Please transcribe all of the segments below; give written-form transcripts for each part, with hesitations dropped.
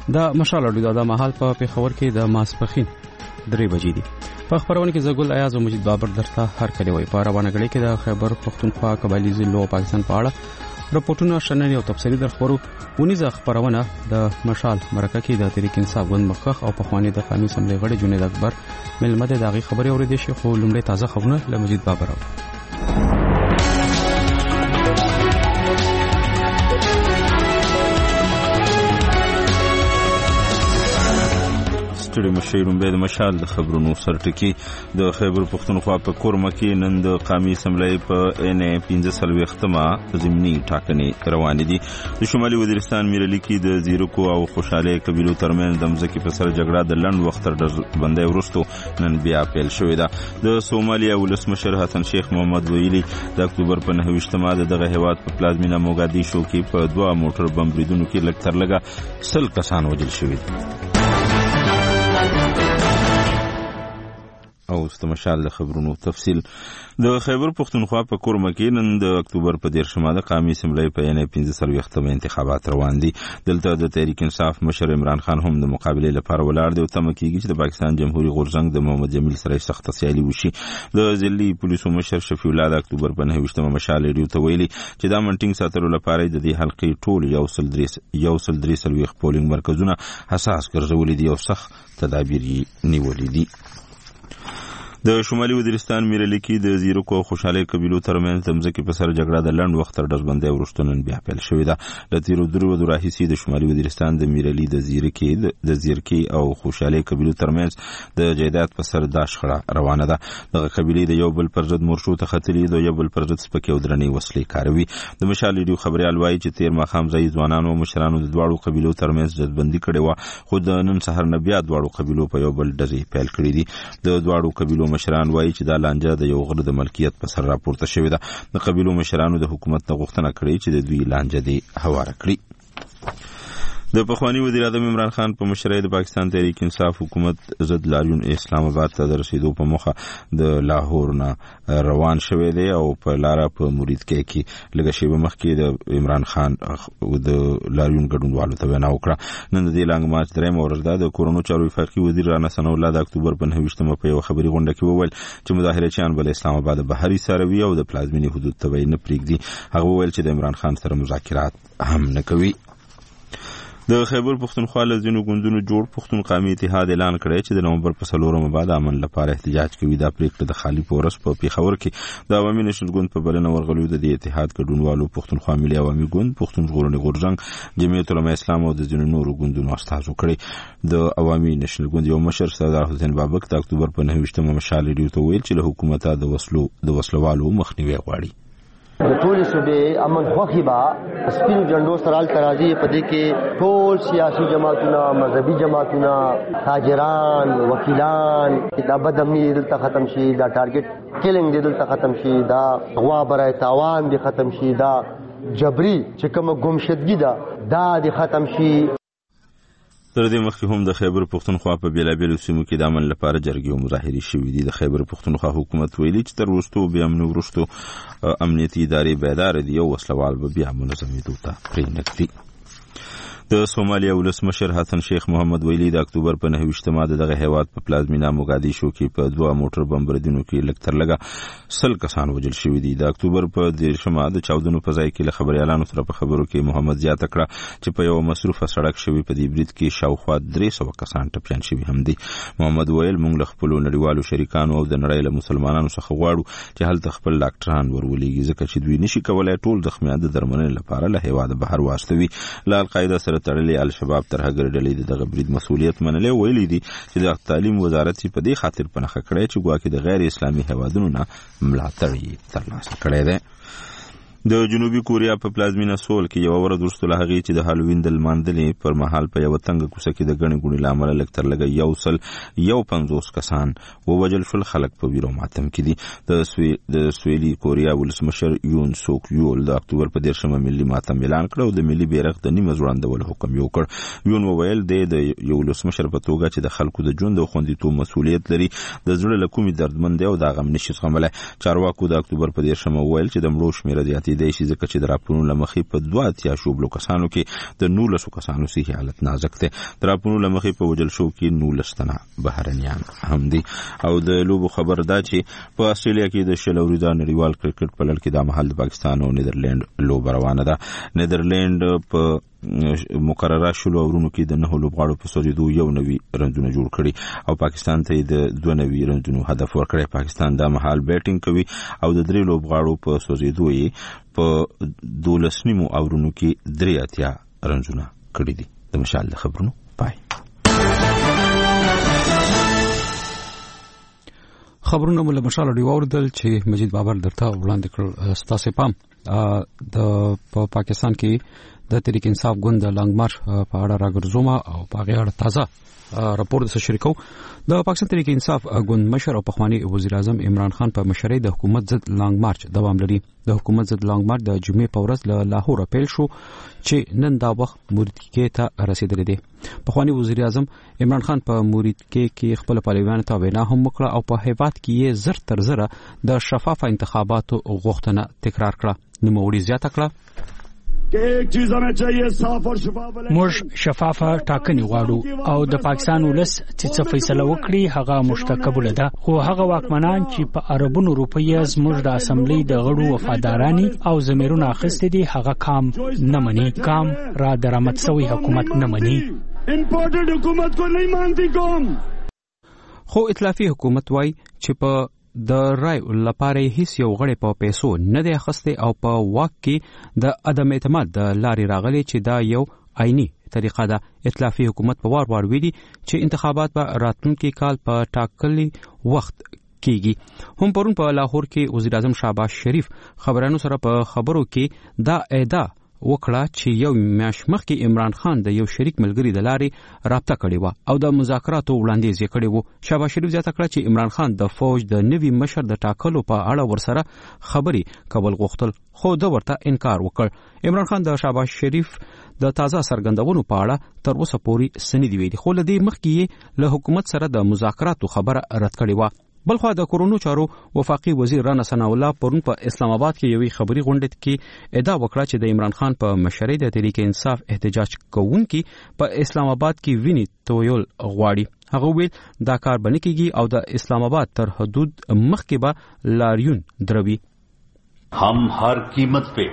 د مشال اډو د محل په پیښور کې د ماسپخین 3 بجې دي. په خبرونه کې زګل ایاز او مجید بابر درته هر کله وي. په روانه غړي کې د خیبر پختونخوا قبایلی ضلعو پاکستان په اړه رپورټونه شننې او تفصیلي درخبرو ونیزه خبرونه د مشال مرکه کې د تحریک انصاف ګوند مخخ او په خواني د قومي اسمبلی غړي جنید اکبر ملمده دغه خبري اورېدې شي. خو لومړی تازه خبرونه له مجید بابر ستړي مشیرون به د مشال د خبرونو سرټکی د خیبر پختونخوا په کورمه کې نن د قومي اسمبلی په ان 15 ضمني ټاکنې روانې دي. د شمالي وزیرستان میرلی کې د زیرکو او خوشاله قبیلو ترمنځ د مځکې په سر جګړه د لند وخت تر بندي ورستو نن بیا پیل شوې ده. د سومالیا ولسمشر حسن شیخ محمد ویلي د اکتوبر په 9 دغه هیواد په پلازمینه موګادیشو کې په 2 موټر بم بریدونو کې لږ تر لږه 100 کسان وژل شوي دي. او استمشال د خبرونو تفصیل د خیبر پختونخوا په کورمه کې نن د اکتوبر په 13 د قومي اسمبلی په ان 15 انتخابات روان دي. دلته د تحریک انصاف مشر عمران خان هم د مقابله لپاره ولاړ دی او تمه کیږي چې د پاکستان جمهوریت غورځنګ د محمد جمیل سره سخت سیالي وشي. د ضلعي پولیسو مشر شفیع الله د اکتوبر په 9 مشال ریډیو ته ویلي چې دا منټینګ ساتلو لپاره د دې حلقې ټول یو سل درې پولینګ مرکزونه حساس ګرځولي دي او سخت تدابیر نیولي دي. د شمالي وزیرستان میرلی کې د زیرکو او خوشاله قبیلو ترمنځ د مځکې په سر جګړه د لند وخت تر ډزبندۍ وروسته نن بیا پیل شوې ده. د تیرو درو راهیسې د شمالي وزیرستان د میرلی د زیرکي او خوشاله قبیلو ترمنځ د جیدات په سر دا شخړه روانه ده. دغه قبیلې د یو بل پر ضد مورچو ته ختلي د یو بل پر ضد سپکې او درنې وسلې کاروي. د مشال ریډیو خبريال وایي چې تیر ماښام ځای ځوانانو او مشرانو د دواړو قبیلو ترمنځ جذبندي کړې و، خو د نن سحر نه بیا دواړو قبیلو په یو بل ډزې پیل کړې دي. د دواړو قبیلو مشران وایي چې دا لانجه د یو غړي د ملکیت په سر راپورته شوې ده. د قبیلو مشرانو د حکومت ته غوښتنه کړې چې د دوی لانجه دې هواره کړي. د پخوانی وزیر اعظم عمران خان په مشرۍ د پاکستان تحریک انصاف حکومت ضد لاریون اسلام آباد ته د رسیدو په مخه د لاهور نه روان شوی دی او په لاره په مرید کې لږه شیبه مخکې د عمران خان د لاریون ګډونوالو ته وینا وکړه. نن د دې لانګ مارچ درېمه ورځ ده. د کورونو چارو وفاقي وزیر رانا ثناء الله د اکتوبر په 9 په یو خبري غونډه کې وویل چې مظاهرچیان بل اسلام آباد بهري سروي او د پلازمینې حدود ته نه پریږدي. هغه وویل چې د عمران خان سره مذاکرات هم نه کوي. د خیبر پختونخوا له ځینو ګوندونو جوړ پښتون قومي اتحاد اعلان کړی چې د نومبر په 4 بعد امن لپاره احتجاج کوي. دا پریکړه د خالی پورس په پیښور کې د عوامي نشنل ګوند په بلنه ورغلیو د اتحاد ګډونوالو پښتونخوا ملي عوامي ګوند، پښتون ژغورنې غورځنګ، جمعیت علماء اسلام او د ځینو نورو ګوندونو استازو کړی. د عوامي نشنل ګوند یو مشر سردار حسین بابک د اکتوبر په 9 مشال ریډیو ته ویل چې له حکومت د وسلوالو مخنیوي غواړي. د ټول صوبې امن خوخي با سپین جنډو سرال ترازی پدې کې ټول سیاسي جماعتونه، مذهبي جماعتونه، تاجران، وکیلان دا بدامنی دلته ختم شي، دا ټارګټ کیلینګ دلته ختم شي، دا غوا برای تاوان دي ختم شي، دا جبري چې کوم ګمشدګي دا دي ختم شي. تر دې مخکې هم د خیبر پختونخوا په بیلابیلو سیمو کې د امن لپاره جرګې او مظاهرې شوې دي. د خیبر پختونخوا حکومت ویلي چې تر وروستو بیا امن وروستو امنیتي ادارې بیدار دي او وسلوال به بیا منظمېدو ته پرې نه ږدي. د سومالیا ولسمشر حسن شیخ محمد ویلي د اکتوبر په 9 دغه هیواد په پلازمینه موګادیشو کې په 2 موټر بم بریدونو کې لږ تر لږه 100 کسان وژل شوي دي. د اکتوبر په 13 د چاودنو په ځای کې له خبريالانو سره په خبرو کې محمد زیاته کړه چې په یو مصروفه سړک شوی په دې برید کې شاوخوا 300 کسان ټپیان شوي هم دي. محمد ویل موږ له خپل نړیوالو شریکانو او د نړۍ له مسلمانانو څخه غواړو چې هلته خپل ډاکټران ورولېږي ځکه چې دوی نشي کولای ټول زخمیان د درملنې لپاره له هیواده بهر واستوي. له القاعده سره تړلې الشباب تر هغه ډلې د دغه برید مسؤلیت منلې ویلي دي چې د تعلیم وزارت په دې خاطر پنهخه کړی چې ګواکې د غیر اسلامي هیوادونو نه ملاتړ یې ترلاسه کړی دی. د جنوبي کوریا په پلازمینه سول کې یو ورځ وروسته له هغې چې د هالووین د لمانځنې پر مهال په یوه تنګه کوڅه کې د ګڼې ګوڼې له امله لږ تر لږه 150 کسان ووژل شول. خلک په ویر او ماتم کې دي. د سویلي کوریا ولسمشر یون سوک یول د اکتوبر په 13 ملي ماتم اعلان کړ او د ملي بیرغ د نیمه ځوړندولو حکم یې وکړ. یون وویل د یو ولسمشر په توګه چې د خلکو د ژوند او خوندیتوب مسؤلیت لري د زړه له کومې دردمن دی او دا غم نشي زغملی. چارواکو د اکتوبر په 13 وویل چې د مړو شمېره زیاتېدو زیاتېدای شي ځکه چې د راپورونو له مخې په 2 شوبلو کسانو کې د 19 کسانو صحي حالت نازک دی. د راپورونو له مخې په وژل شوو کې 19 تنه بهرنیان هم دي. او د لوبو خبر دا چې په استرالیا کې د شل اوریزه نړیوال کرکټ په لړ کې د مهال د پاکستان او نیدرلند لوبه روانه ده. نیدرلند په مقرره شلو اورونو کې د 9 لوبغاړو په سوځېدو یو نوي رنځونه جوړ کړي او پاکستان ته د 2 نوي رنځونو هدف ورکړی. پاکستان د مهال بیټینګ کوي او د 3 لوبغاړو په سوځېدو یې په 12 اورونو کې 3 رنځونه کړي دي. د مشال د خبرونو پای. خبرونه مله مشال دی اوردل چې مجید بابر درته وړاندې کړ. ستاسو پام د پاکستان کې د تحریک انصاف ګوند د لانګ مارچ په اړه راګرځوم او په هغه اړه تازه راپور سره شریکو. د پاکستان تحریک انصاف ګوند مشر او پخوانی وزیر اعظم عمران خان په مشرۍ د حکومت ضد لانګ مارچ دوام لري. د حکومت ضد لانګ مارچ د جمعې په ورځ له لاهور پیل شو چې نن دا وخت موريتکې ته رسیدلی دی. پخوانی وزیر اعظم عمران خان په موريتکې کې خپل پهلوانانو ته وینا هم وکړه او په هیواد کې یې زر تر زره د شفاف انتخاباتو غوښتنه تکرار کړه. نوموړي زیاته کړه موږ شفافه ټاکنې غواړو او د پاکستان ولس چې څه فیصله وکړي هغه مشتقبل ده. خو هغه واکمنان چې په اربونو روپیه زموږ د اسمبلی د غړو وفادارانی او ضمیرونه اخیستي دي هغه کام نه مني. کام را درآمد شوی حکومت نه مني. امپورټډ حکومت کو نه مانتی کوم. خو ائتلافي حکومت وای چې په د رای لپاره هیڅ یو غړی په پیسو نه دی اخیستی او په واک کې د عدم اعتماد د لارې راغلی چې دا یو عیني طریقه ده. ائتلافي حکومت په وار ویلي چې انتخابات به راتلونکي کال په ټاکلي وخت کیږي. هم پرون په لاهور کې وزیر اعظم شهباز شریف خبرانو سره په خبرو کې دا ادعا وکړه چې یو میاشت مخکې عمران خان د یو شریک ملګری د لارې رابطه کړې و او د مذاکراتو وړاندیز یې کړی و. شهباز شریف زیاته کړه چې عمران خان د فوج د نوي مشر د ټاکلو په اړه ورسره خبرې کول غوښتل خو د ورته انکار وکړ. عمران خان د شهباز شریف د تازه څرګندونو په اړه تر اوسه پورې سندې ویلي خو لدې مخکې یې له حکومت سره د مذاکراتو خبره رد کړې و. بلخوا د کورونو چارو وفاقي وزیر رانا ثنا الله پرون په اسلام آباد کې یوې خبري غونډه کې ادعا وکړه چې د عمران خان په مشرۍ د تحریک انصاف احتجاج کوونکي په اسلام آباد کې ویني تویل غواړي. هغه ویل دا کار بنه کیږي او د اسلام آباد تر حدود مخکې به لاریون دروي. هم هر قیمت په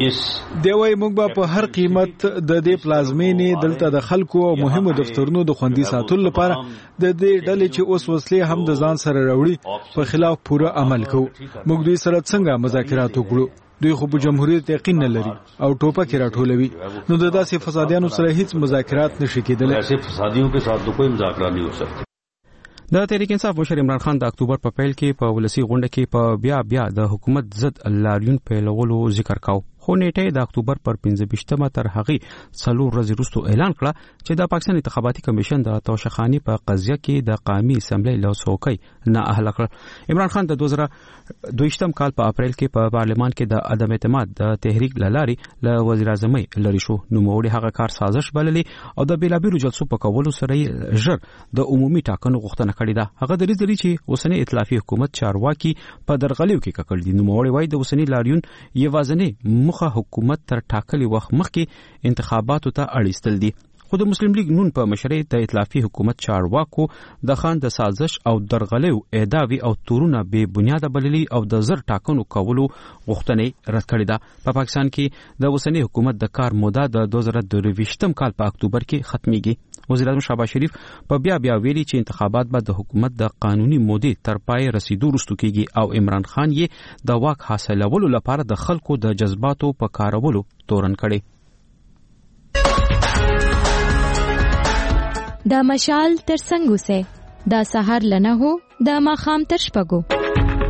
دوی موږ به په هر قیمت د دې پلازمینې دلته د خلکو او مهمو دفترونو د خوندي ساتلو لپاره د دې ډلې چې اوس وسلې هم د ځان سره راوړي په خلاف پوره عمل کوو. موږ دوی سره څنګه مذاکرات وکړو؟ دوی خو په جمهوریت یقین نه لري او ټوپک راټولوي. نو د داسې فسادیانو سره هیڅ مذاکرات نشي کېدلی. ایسے فسادیوں کے ساتھ کوئی مذاکرات نہیں ہو سکتا. د تحریک انصاف مشر عمران خان د اکتوبر په پیل کې په ولسی غونډه کې په بیا د حکومت ضد لاریون پیلولو ذکر کاو. خو نیټه د اکتوبر پر 15 تر هغه 4 ورځې وروسته اعلان کړه چې د پاکستان انتخاباتي کمیشن د توشخانی په قضیه کې د قومي اسمبلی له څوکۍ نه اهله کړ. عمران خان د 2022 کال په اپریل کې په پارلمان کې د عدم اعتماد د تحریک لاري له وزیر اعظم لري شو. نو موړي هغه کار سازش بللی او د بیلابیرو جلسو په کولو سره ژر د عمومي ټاکنو غوښتنه کړې ده. هغه د دې چې اوسنی ائتلافي حکومت چارواکي په درغلیو کې کړل دي. نو موړي وای د اوسنی لاریون یوازنی حکومت تر ټاکلي وخت مخکې انتخاباتو ته اړیستل دي. خو د مسلم لیگ نون په مشرۍ د ائتلافي حکومت چارواکو د خان د سازش او درغلیو ادعاوی او تورونه به بنیاد بللي او د زر ټاکنو کولو غوښتنې رد کړې ده. په پاکستان کې د اوسنی حکومت د کار موده د 2023 کال په اکتوبر کې ختميږي. وزیر اعظم شهباز شریف په بیا ویلي چې انتخابات به د حکومت د قانوني مودې تر پای رسیدو وروسته کیږي او عمران خان یې د واک حاصلولو لپاره د خلکو د جذباتو په کارولو تورن کړي. دا مشال تر څنګه سه دا سحر لنه هو دا ماخام تر شپګو.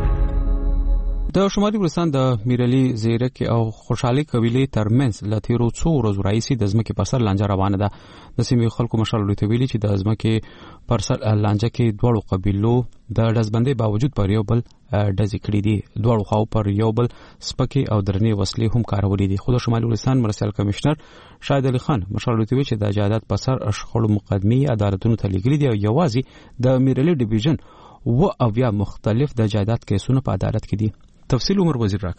د شمالي ګلستان د میرلی زیرک او خوشحالي قبيله ترمنځ لتیرو څو ورځې راځي د ځمکې پر سر لانجه روانه ده. د سیمې خلکو مشال لوي ویلي چې د ځمکې پر سر لانجه کې دوړو قبيلو د دزبندې باوجود پر یو بل ډزې کړې دي. دوړو خو پر یو بل سپکې او درنې وسلې هم کارولې دي. خو د شمالي ګلستان مرستیال کمشنر شاهد علي خان مشال لوي چې د جایداد پر سر شخړو مقدمه عدالتونو ته لګري دي او یوازې د میرلی ډیویژن او بیا مختلف د جایداد کیسونو په عدالت کې دي. تفصیل عمر وزیر راکوي.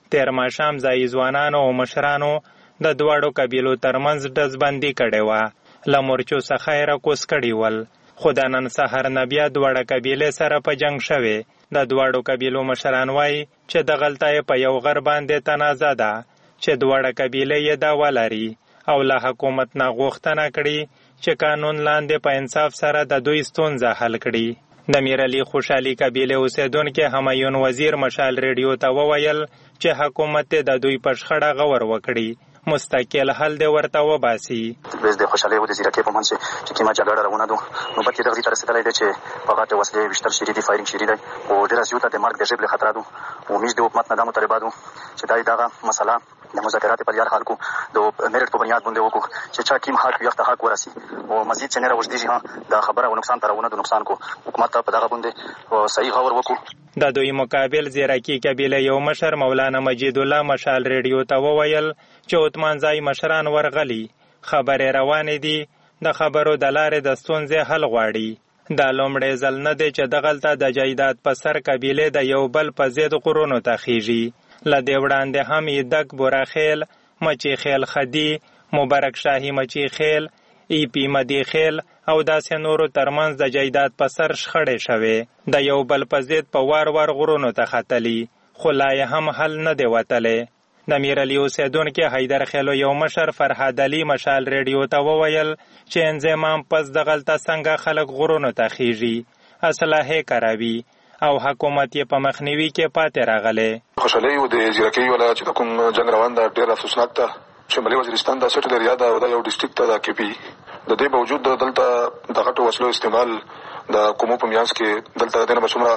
تیر ماښام ځایي ځوانانو او مشرانو د دواړو قبیلو ترمنځ ډزبندي کړې وه، له مورچو څخه یې راکوز کړي ول، خو د نن سهار نه بیا دواړه قبیلې سره په جنګ شوې. د دواړو قبیلو مشران وایي چې دغلته یې په یو غر باندې تنازع ده چې دواړه قبیلې یې دعوه لري او له حکومت نه غوښتنه کړي چې قانون لاندې په انصاف سره د دوی ستونزه حل کړي. د میرعلي خوشحالي قبیلې اوسیدونکي همایون وزیر مشال ریډیو ته وویل چې حکومت د دوی په شخړه غور وکړي، مستقل حل دی ورته وباسي. ویز د خوشحالي او د زیرکۍ په منځ چې کیما جګړه روانه ده، نو بلکې دغه ته رسېدلی دی چې په غټې وسلې ویشتل شوي دي، فایرینګ شوي دی او ډېره زیاته د مرګ د ژبې له خطره ده. امید د حکومت نه دا مطالبه ده چې دا دغه مسله د مذاکرات په لار حل کو، د میرټ په بنیاد باندې وکړو چې چا کیم حق وي حق ورسي او مزید چې نه راوځي دا خبره او نقصان ترونه د نقصان کو حکومت ته په دغه باندې صحیح غور وکړو. د دوی مقابل زیرکی قبیله یو مشر مولانا مجید الله مشال ریډیو ته وویل چې عثمانزای مشران ورغلي، خبرې روانې دي، د خبرو د لارې د ستونزې حل غواړي. دا لومړی ځل نه دی چې دغلته د جایداد په سر قبیلې د یو بل په ضد غرونو ته خیږي. له دې وړاندې هم یدک بوراخیل، مچی خیل خدي، مبارک شاهي مچی خیل، ای پی مدی خیل او داسې نورو ترمنځ د جایداد په سر شخړې شوې، د یو بل په ضد په وار وار غرونو ته ختلي، خو لا یې هم حل نه دی وتلی. د میرعلي اوسیدونکي حیدر خیلو یو مشر فرهاد علي مشال ریډیو ته وویل چې انضمام پس دغلته څنګه خلک غرونو ته خیږي، اسلحې کاروي او حکومت یې په مخنیوي کې پاتې راغلی. خوشحالي او د زیرکۍ ولا چې کوم جنګ روان ده ډېر افسوسناک ده. شمالي وزیرستان د سټ ایریا دا یو ډیسټریکټ ته د کیپی د دې باوجود دلته د غټو وسلو استعمال د کومو په میانس کې دلته دنه بسمره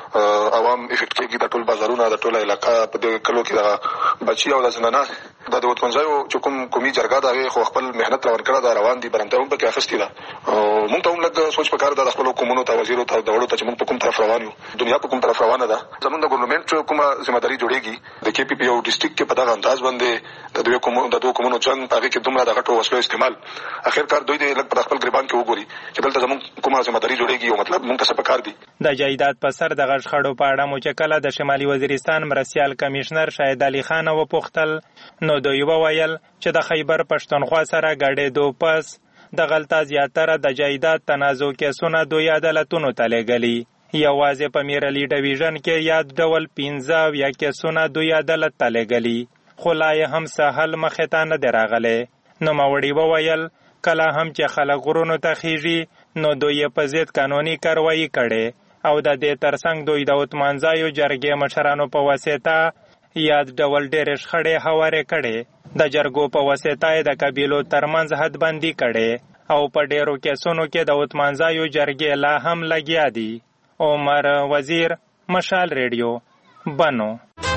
عوام افیکټ کېږي، د ټول بازارونه د ټول علاقہ په دې کلو کې د بچي او د زنانه د وطنځایو چې کومي جرګه دا خو خپل مهنت روان کړه دا روان دي برنده هم پکې اخستې ده. مونږ ته هم لږ سوچ پکار ده د خپل حکومتونو ته وزیرو ته دولت ته چې مونږ په کوم طرف روان یو، دنیا په کوم طرف روانه ده. زمونږ د ګورنمنت کومه ځمېداري جوړېږي د کې پی پی یو ډیسټریکټ کې په دغه انداز باندې د دوی کومونو جنګ هغه کې دومره د غټو وسلو استعمال اخر کار دوی د لږ په خپل ګریبان کې وګوري چې دلته زمونږ کومه ځمېداري جوړېږي او مطلب مونږ ته څه پکار دي. د جایداد په سر د غشخړو په اړه مو چې کله د شمالي وزیرستان مرستیال کمشنر شاهد علي خان وپوښتل نو دوی وویل چې د خیبر پښتونخوا سره ګډېدو پس دغلته زیاتره د جایداد تنازع کیسونه دوی عدالتونو ته لېږلي. یوازې په میرعلي ډویژن کې یاد ډول 15 یا کیسونه دوی عدالت ته لېږلي، خو لا یې هم څه حل مخې ته نه دی راغلی. نوموړي وویل کله هم چې خلک غرونو ته خیږي نو دوی یې په ضد قانوني کاروایي کړې او د دې ترڅنګ دوی د عثمانزایو جرګې مشرانو په واسطه یاد ډول ډېرې شخړې هوارې کړې، د جرګو په واسطه یې د قبیلو ترمنځ حدبندي کړې او په ډېرو کیسونو کې د عثمانزایو جرګې لا هم لګیا دي. عمر وزیر، مشال ریډیو، بنو.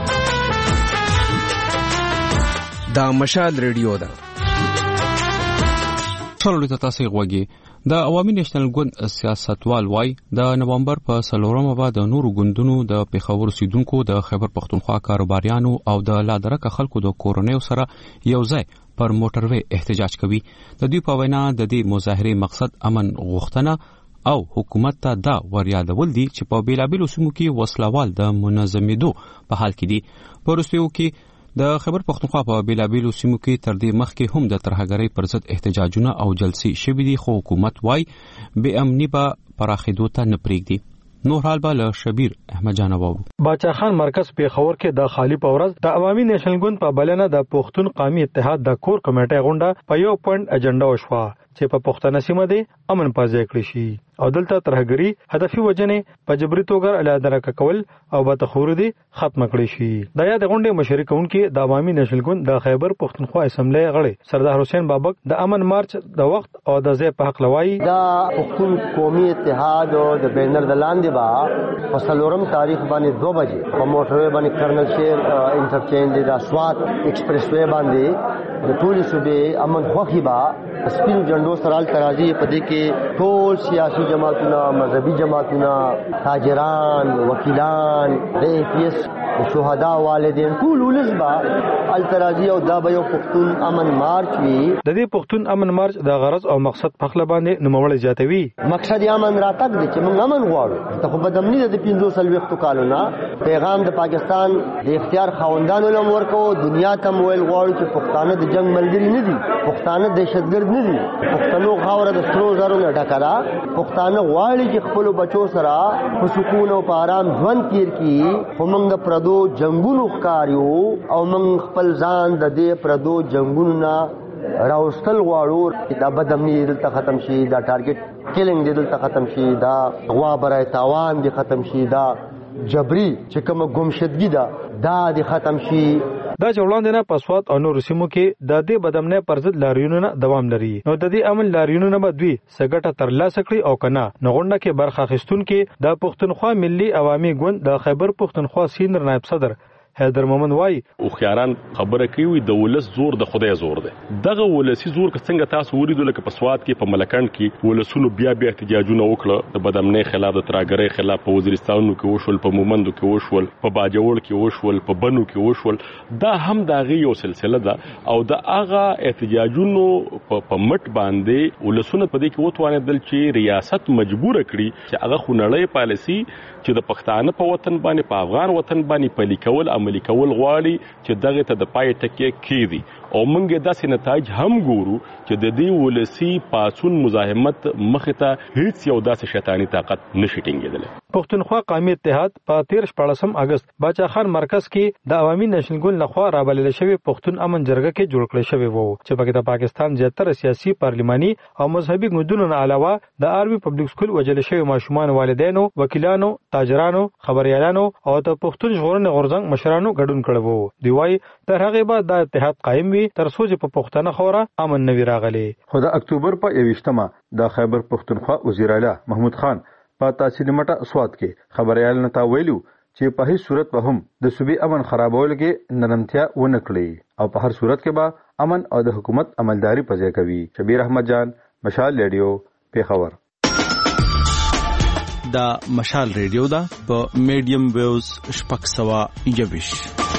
دا مشال ریډیو ده. ټول ته تاسو غوږی د عوامي نېشنل ګوند سیاستوال وای د نومبر په 4 بعد د نورو ګوندونو د پیښور اوسیدونکو د خیبر پښتونخوا کاروباریانو او د لادرکه خلکو د کورونیو سره یو ځای پر موټروي احتجاج کوي. د دوی په وینا د دې مظاهره مقصد امن غوښتنه او حکومت ته دا وریادول دي چې په بیلابیلو سیمو کې وسلوال د منظمېدو په حال کې دي. په وروستیو کې د خیبر پښتونخوا په بیلابیلو سیمو کې تر دې مخکې هم د ترهګرۍ پر ضد احتجاجونه او جلسې شوي دي، خو حکومت وای بې امني به پراخېدو ته نه پرېږدي. نور حال به له شبیر احمد جان واورو. باچا خان مرکز پیښور کې د خالی په ورځ د عوامي نېشنل ګوند په بلنه د پښتون قومي اتحاد د کور کمیټې غونډه په یو پوینټ اجنډا وشوه چې په پښتنه سیمه دی امن پازې کړی شي او دلته ترهګری هدفي وجنه په جبري توګه اعلان کول او به تخوردي ختم کړی شي. د یاد غونډې مشري کونکي د عوامي نېشنل ګوند د خیبر پښتونخوا اسمبلی غړي سردار حسین بابک د امن مارچ د وخت او د ځای په حق لوي دا پښتون قومي اتحاد او د بینر د لاندې با په 4 تاریخ باندې 2 بجې په موټروي باندې کرنل شیر انټرچینج د اسوات ایکسپریس وې باندې د ټولي صوبې امن خوخي با سپین جنډو سرال ترازی په دې کې ټول سیاسي جماعتونه، مذهبي جماعتونه، تاجران، وکیلان، د ای پی ایس شهدا والدین ټول ولسبا الترازی او دا به یو پښتون امن مارچ وی. د دې پښتون امن مارچ د غرض او مقصد په خپل باندې نوموړی زیاتوي. مقصد یې امن راتګ دی چې موږ امن غواړو. ته خو بدامنی د 15 کالونو پیغام د پاکستان د اختیار خاوندانو لم ورکو، دنیا ته مویل غواړو چې پښتانه د جنگ ملګری نه دي، پښتانه دهشتګرد نه دي، پښتنو خاوره د سترو زرو نه ډکه ده. پښتانه غواړي چې خپل بچو سره په سکون او په آرام ژوند تیر کړي. خو موږ د پردو جنگونو ښکاریو او موږ خپل ځان د دې پردو جنگونو نه راوستل غواړو. دا بدامنی دلته ختم شي، دا ټارګټ کیلینګ دلته ختم شي، دا غوا برای تاوان دي ختم شي، دا جبري چې کوم ګمشدګي ده دا دي ختم شي. دا چې وړاندې نه په سوات او نورو سیمو کې د دې بدامنۍ پر ضد لاریونونه دوام لري. نو د دې عمل لاریونونه به دوی سګټه ترلاسه کړي او کنه نو غونډه کې برخه اخیستونکي د پښتونخوا ملي عوامي ګوند د خیبر پښتونخوا سینر نائب صدر حیدر مومن وای او خياران خبره کوي د ولس زور د خدای زور دی. دغه ولسی زور که څنګه تاسو وریدو لکه په سواد کې په ملکند کې ولسونو بیا احتجاجونه وکړه د بدامنۍ خلاف، د تراګرۍ خلاف، په وزیرستانو کې وشول، په مومندو کې وشول، په باجوړ کې وشول، په بنو کې وشول. دا هم دغه یو سلسله ده او د هغه احتجاجونو په مټ باندې ولسونه په دې کې وتوانېدل چې ریاست مجبور کړي چې هغه خونړۍ پالیسي چې د پښتانه په وطن باندې په افغان وطن باندې پلي کول عملي کول غواړي چې دغه ته د پای ټکی کیږي. او موږ داسې نتایج هم ګورو چې د دې ولسی پاسون مزاحمت مخ ته هیڅ یو داسې شیطانی طاقت نشي ټینګېدلی. پښتونخوا قومي اتحاد په 13 اگست باچا خان مرکز کې د عوامي نېشنل ګوند لخوا رابلل شوی پښتون امن جرګه کې جوړ کړی شوی وو چې پکې د پاکستان زیاتره سیاسي، پارلماني او مذهبي ګوندونو نه علاوه د آرمي پبلک سکول وجل شوی ماشومان، والدینو، وکیلانو، تاجرانو، خبريالانو او د پښتون ژغورنې غورځنګ مشرانو ګډون کړی وو. دی وايي تر هغه بعد د اتحاد قائم وي تر څو چې په پښتنه خوره امن نوي راغلي. خو د اکتوبر په 21مه د خیبر پښتونخوا وزیر اعلی محمود خان په تحصیل مټه سواد کې خبريال نتا ویلو چې په هیڅ صورت به هم د صوبې امن خرابول کې نرمتیا ونه کړي او په هر صورت کې به امن او د حکومت عملداري پځای کوي. شبیر احمد جان، مشال ریډیو، پیښور. دا مشال ریډیو دا په میډیم ویوز شپږ سوه یویش.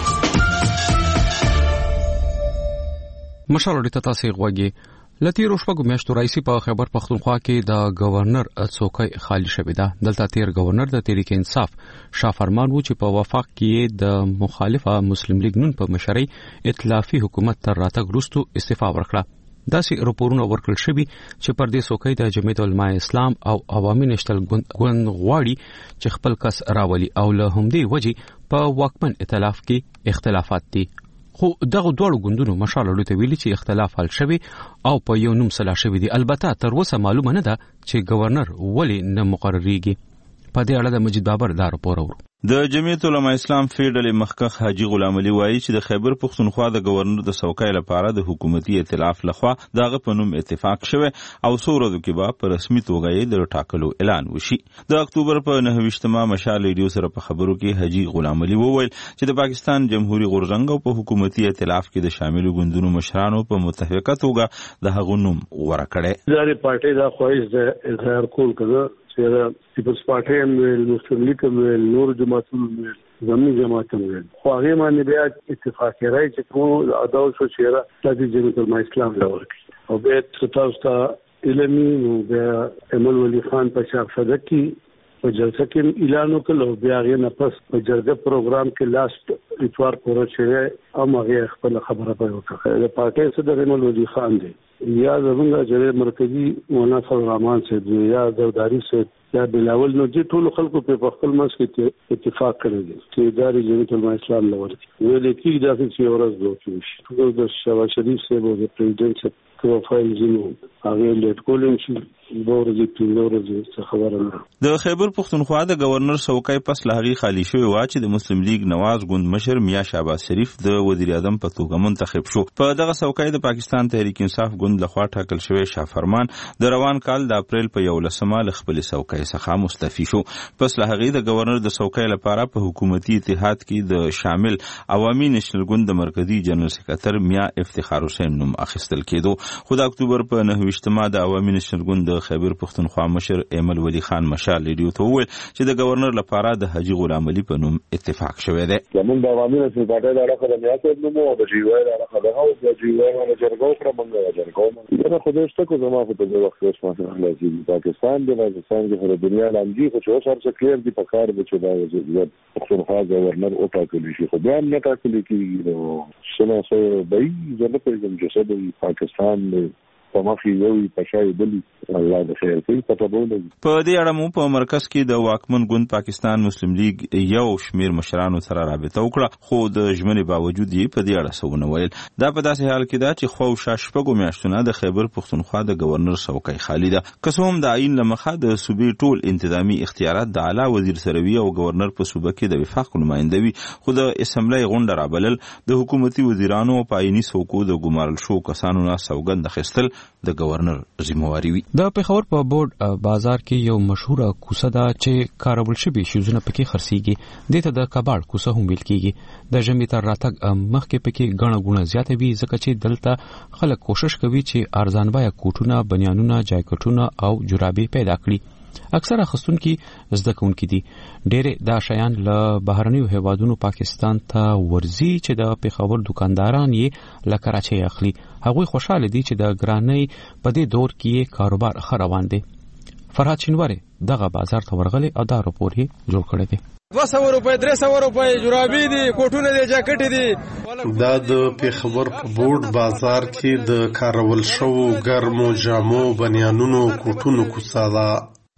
مشال ریډیو تاسو غوږی لتیرو شپږو میاشتو راځي په خیبر پښتونخوا کې د گورنر څوکۍ خالی شوې ده. دلته تیر گورنر د تحریک انصاف شاه فرمان وو چې په وفاق کې د مخالفه مسلم لیگ نون په مشرۍ ائتلافي حکومت تر راتګ وروسته استعفا ورکړه. داسې راپورونه ورکړل شوي چې پر دې څوکۍ د جمعیت العلماء اسلام او عوامي نېشنل ګوند غواړي چې خپل کس راولي او له همدې وجې په واکمن ائتلاف کې اختلافات دي. خو دغه دوه ګوندونو مشال ته ویلي چې اختلاف حل شوی او په یو نوم سلا شوی دي. البته تر اوسه معلومه نه ده چې گورنر ولی نه مقرریږي. په دې اړه د مجید بابر دا راپور اورو. د جمعیت العلماء اسلام فیډرل مخکخ حاجی غلام علي وایي چې د خیبر پښتونخوا د گورنر د څوکۍ لپاره د حکومتي ائتلاف لخوا دغه په نوم اتفاق شوه او څو ورځې کې به په رسمي توګه یې د ټاکلو اعلان وشي. د اکتوبر په 9مه مشال ریډیو سره په خبرو کې حاجی غلام علي وویل چې د پاکستان جمهوریت غورځنګ او په حکومتي ائتلاف کې د شامل ګوندونو مشرانو په متفقه توګه د هغو نوم ورکړي. د پارټي د خواهش د اظهار کول کړه چې پیپلز پارټي هم مسلم لیگ هم نور جماعتونو هم زمینی جماعت هم خو هغه باندې بیا اتفاق راځي چې کوم اداو شو چې د جمعیت العلماء اسلام لور او به تاسو ته علمي نو بیا امل ولی خان په شاف صدق کې په جلسه کې اعلان وکړ بیا غي نه پس په جرګه پروګرام کې لاست اتوار پوره شوه او هغه خپل خبره په وکړه. د پارټي صدر امل ولی خان دی یا زمونږ جره مرکزی مولانا فضل الرحمن صاحب یا زرداری صاحب یا بلاول نو چې ټول خلکو په خپل منځ کې اتفاق کړی دی چې ادارې جمعیت العلماء اسلام لور ویل کېږي دا چې ورځ دوه شي د شاه شریف صاحب او د پریزیدنت صاحب پروفایل زینو هغه لیټ کولم شي ورځې په ورځې خبره نه. د خیبر پښتونخوا د گورنر څوکۍ پس لهغي خالی شوی و چې د مسلم لیگ نواز ګوند مشر میا شهباز شریف د وزیر اعظم په توګه منتخب شو. په دغه څوکۍ د پاکستان تحریک انصاف ګوند لخوا ټاکل شوی شاه فرمان د روان کال د اپریل په 11مه ل خپل څوکۍ څخه مستعفي شو. پس لهغي د گورنر د څوکۍ لپاره په حکومتي اتحاد کې د شامل عوامي نېشنل ګوند د مرکزی جنرال سکرټر میا افتخار حسین نوم اخیستل کېدو. خو د اکتوبر په 9 د عوامي نېشنل ګوند د خیبر پښتونخوا مشر ایمل ولی خان مشال ریډیو ته وویل چې د گورنر لپاره د حاجی غلام علي په نوم اتفاق شوی دی. زموږ د عوامي نېشنل پارټۍ د اړخه د میاصر نوم او د جیوای د اړخه د هاوس د جیوای نه جرګو کړه موږ جرګو نه خو دې څه کو زما په دې وخت اوس ما خلاصي پاکستان د پاکستان کې د دنیا لامجي خو اوس هر څه کلیر دي په کار د چې دا وزیر پښتونخوا گورنر او ټاکلی شي خو بیا نه ټاکلی کیږي نو څنګه څه به زه نه پېژنم چې څه د پاکستان په مخې یو پښای بلی الله د خیر کوي په تبونه. په دې اړه مو په مرکز کې د واکمن ګوند پاکستان مسلم لیگ یو شمیر مشرانو سره رابطه وکړه خو د ژمنې باوجود یې په دې اړه څه ونه ویل. دا په داسې حال کې ده چې خو شاشپګو میاشتونه د خیبر پښتونخوا د گورنر څوکۍ خالی ده. که څه هم د عین لمخه د صوبې ټول انتظامی اختیارات د اعلی وزیر سره وي او گورنر په صوبه کې د وفاق نماینده وي خو د اسمبلی غونډه رابلل د حکومتي وزیرانو په عیني څوکو د ګمارل شو کسانو نه سوګند اخیستل د گورنر ذمہواری وي. د پیښور په بورډ بازار کې یو مشهوره کوڅه ده چې کارول شوی شوزونه پکې خرڅيږي. دته د کباړ کوڅه هم ویل کیږي. د ژمي تر راتګ مخکې پکې غڼه غونه زیاته وي ځکه چې دلته خلک کوشش کوي چې ارزان بیا کوټونه بنیانونه جاکټونه او جرابې پیدا کړي. اکثره خستونکي زده کوونکي دي. ډېر دا شیان له بهرنیو هیوادونو پاکستان ته ورځي چې د پیښور دکانداران یې له کراچۍ اخلي. هغوی خوشاله دي چې د ګرانۍ په دې دور کې کاروبار ښه روان دی. فرهاد شینواری دغه بازار ته ورغلی او دا راپور یې جوړ کړی دی. 200 روپے 300 روپے جرابې دي کوټونه دي جاکټ دي. دا د پیښور په بورډ بازار کې د کارول شو ګرمو جامو بنیانونو کوټونو کوڅه ده.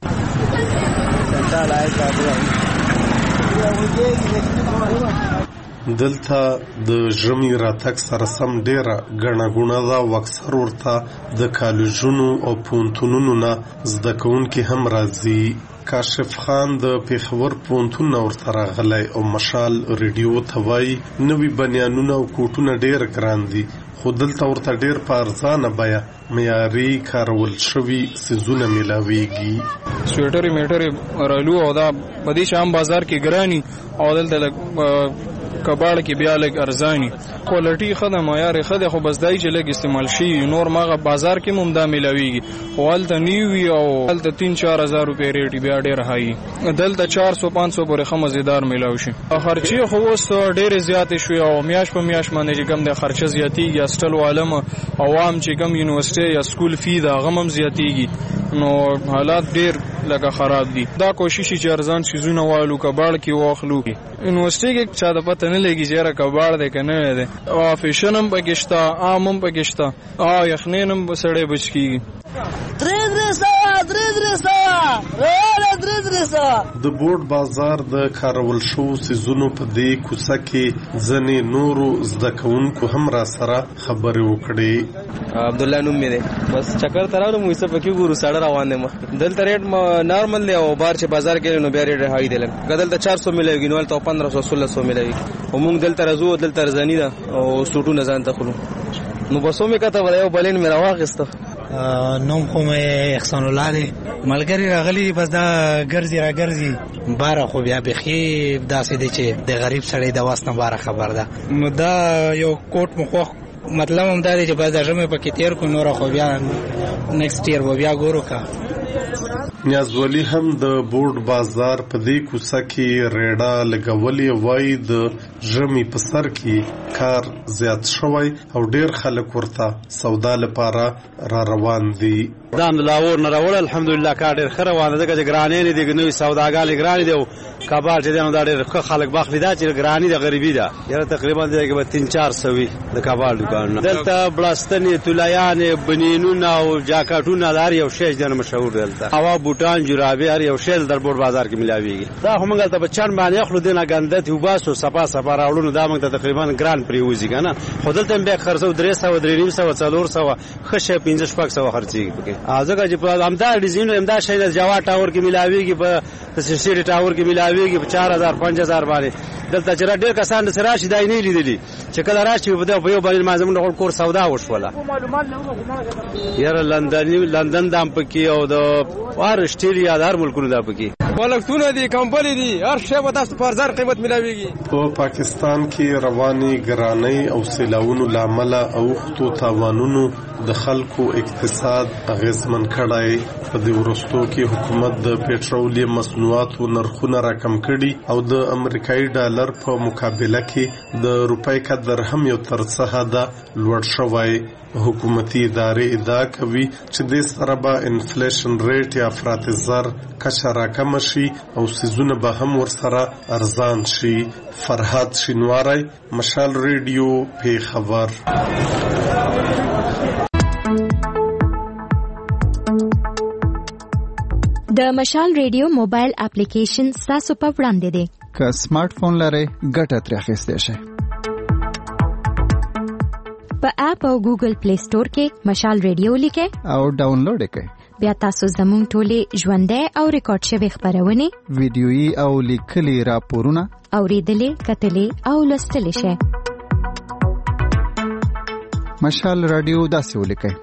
دلته د ژمي راتګ سره سم ډیره ګڼه ګوڼه ده او اکثر ورته د کالجونو او پوهنتونونو نه زده کوونکي هم راځي. کاشف خان د پیښور پوهنتون ورته راغلی او مشال ریډیو ته وایي نوي بنیانونه او کوټونه ډیر ګران دي خو دلته ورته ډیر په ارزانه بیه معیاري کارول شوي څیزونه میلاویږي. سویټرې میټرې رالو او دا په دې شام بازار کې ګراني او دلته کباړ کې بیا لګ ارزاني کوالټي خدای معیار خدای خو بس دای چې لګ استعمال شي نور ماغه بازار کې ممدا ملاويږي خو هلته نیوي او هلته 3-4 روپے ریټ بیا ډیر هاي دلته 400-500 پورې خمزیدار ملاوي شي. خرچي خو اوس ډیر زیات شوی او میاش په میاش باندې کم د خرچه زیاتیږي. استل عالم عوام چې کم یونیورسيټي یا سکول فی دا غمم زیاتیږي نو حالات ډیر لکه خراب دي. دا کوشش چې ارزان شیزونه والو کباړ کې واخلو. یونیورسيټي کې چا د پته نه لګي چې را کباړ دی کنه دی او فیشنم پکشتا عامم پکشتا او یخنینم بسړې بچ کیږي. د بورډ بازار د کارول شو سيزونو په دې کوڅه کې ځنې نورو زده کوونکو هم را سره خبرې وکړې. عبد الله نوم مې دی بس چکر تراو مو څه پکې ګورو ساړه روان دي. دلته ریټ نارمل دی او بار چې بازار کې نو بیا ریټ هاي دی. کدل ته 400 ملوي نو ته 1500 ملوي او موږ دلته راځو دلته رزنی ده او سټونه ځان ته خلو نو بسو مې کته ولا یو بلین مې راواغسته. نوم خو مې احسان الله دی ملګری راغلی بس دا ګرځي بار خو بیا بخي داسې دی چې د غریب سړی د واسطه بار خبر ده. نو دا یو کوټ مخ مطلب هم دا دی چې بس د ژمه پکې تیر کو نور خو بیا نیکسټ ایئر و بیا ګورو کا. نیازولی هم د بورډ بازار په دې کوڅه کې ریډا لګولې وای د ژمي په سر کې کار زیات شوی او ډیر خلک ورته سودا لپاره را روان دي. دا د لاور نه راوړل الحمدلله کار ډیر ښه روان دی چې ګرانې نه دي نوې سوداګانې ګرانې دي او کباړ چې دا ډیر ښه خلک باخلي دا چې ګرانې د غریبي ده یاره تقریبا دی کې 300-400 د کباړ دکان دلته بلاستنې تولیان بنینونه او جاکټونه لري او شیش د مشهور دلته هوا بوټان جرابې هر یو شی در بورډ بازار کې ملاويږي. دا هم غلطه په چن باندې خلک دینه ګندت وباسو صفا راوړو دا موږ ته تقریبا ګران پریوزي کنه خو دلته به خرڅو 300-300 خشه 1500 خرڅيږي. ازګه چې په امدا ډیزاین امدا شې د جوا ټاور کې ملاويږي په سیسټي ټاور کې ملاويږي په 4000-5000 باندې دلته چې ډېر کسان د راشي دای نه لیدلی چې کله راشي په یو باندې مازمن ډول کور سودا وشوله یاره لندن دام پکې او د استرالیا د هر ملکونو دا پکې ولکتونه دي کمپنی دي هر شی به تاسو په ارزان قیمت ملاويږي. په پاکستان کې رواني ګرانۍ او سیلاونو لامل اوختو تاوانونو د خلکو اقتصاد اغیزمن کړای. په دې وروستو کې حکومت د پېټرولیم مصنوعاتو نرخونه راکم کړي او د امریکایي ډالر په مقابله کې د روپۍ قدر هم یو تر څه حده لوړ شوی. حکومتي ادارې ادعا کوي چې د سره به انفلیشن ریټ یا افراط زر کچه راکمه شي او سیزونه به هم ورسره ارزان شي. فرهاد شینواری، مشال ریډیو، پیښور. د مشال ریډیو موبایل اپلیکیشن تاسو په وړاندې دی. که سمارټ فون لرئ ګټه ترې اخیستی شئ. په اپ او ګوګل پلی سٹور کې مشال ریډیو لیکئ او ډاونلوډ کړئ. بیا تاسو زموږ ټولې ژوندۍ او ریکارډ شوي خپرونې، ویډیويي او لیکلي راپورونه اوریدلې، کتلې او لوستلې شئ. مشال رادیو داسې ولیکئ: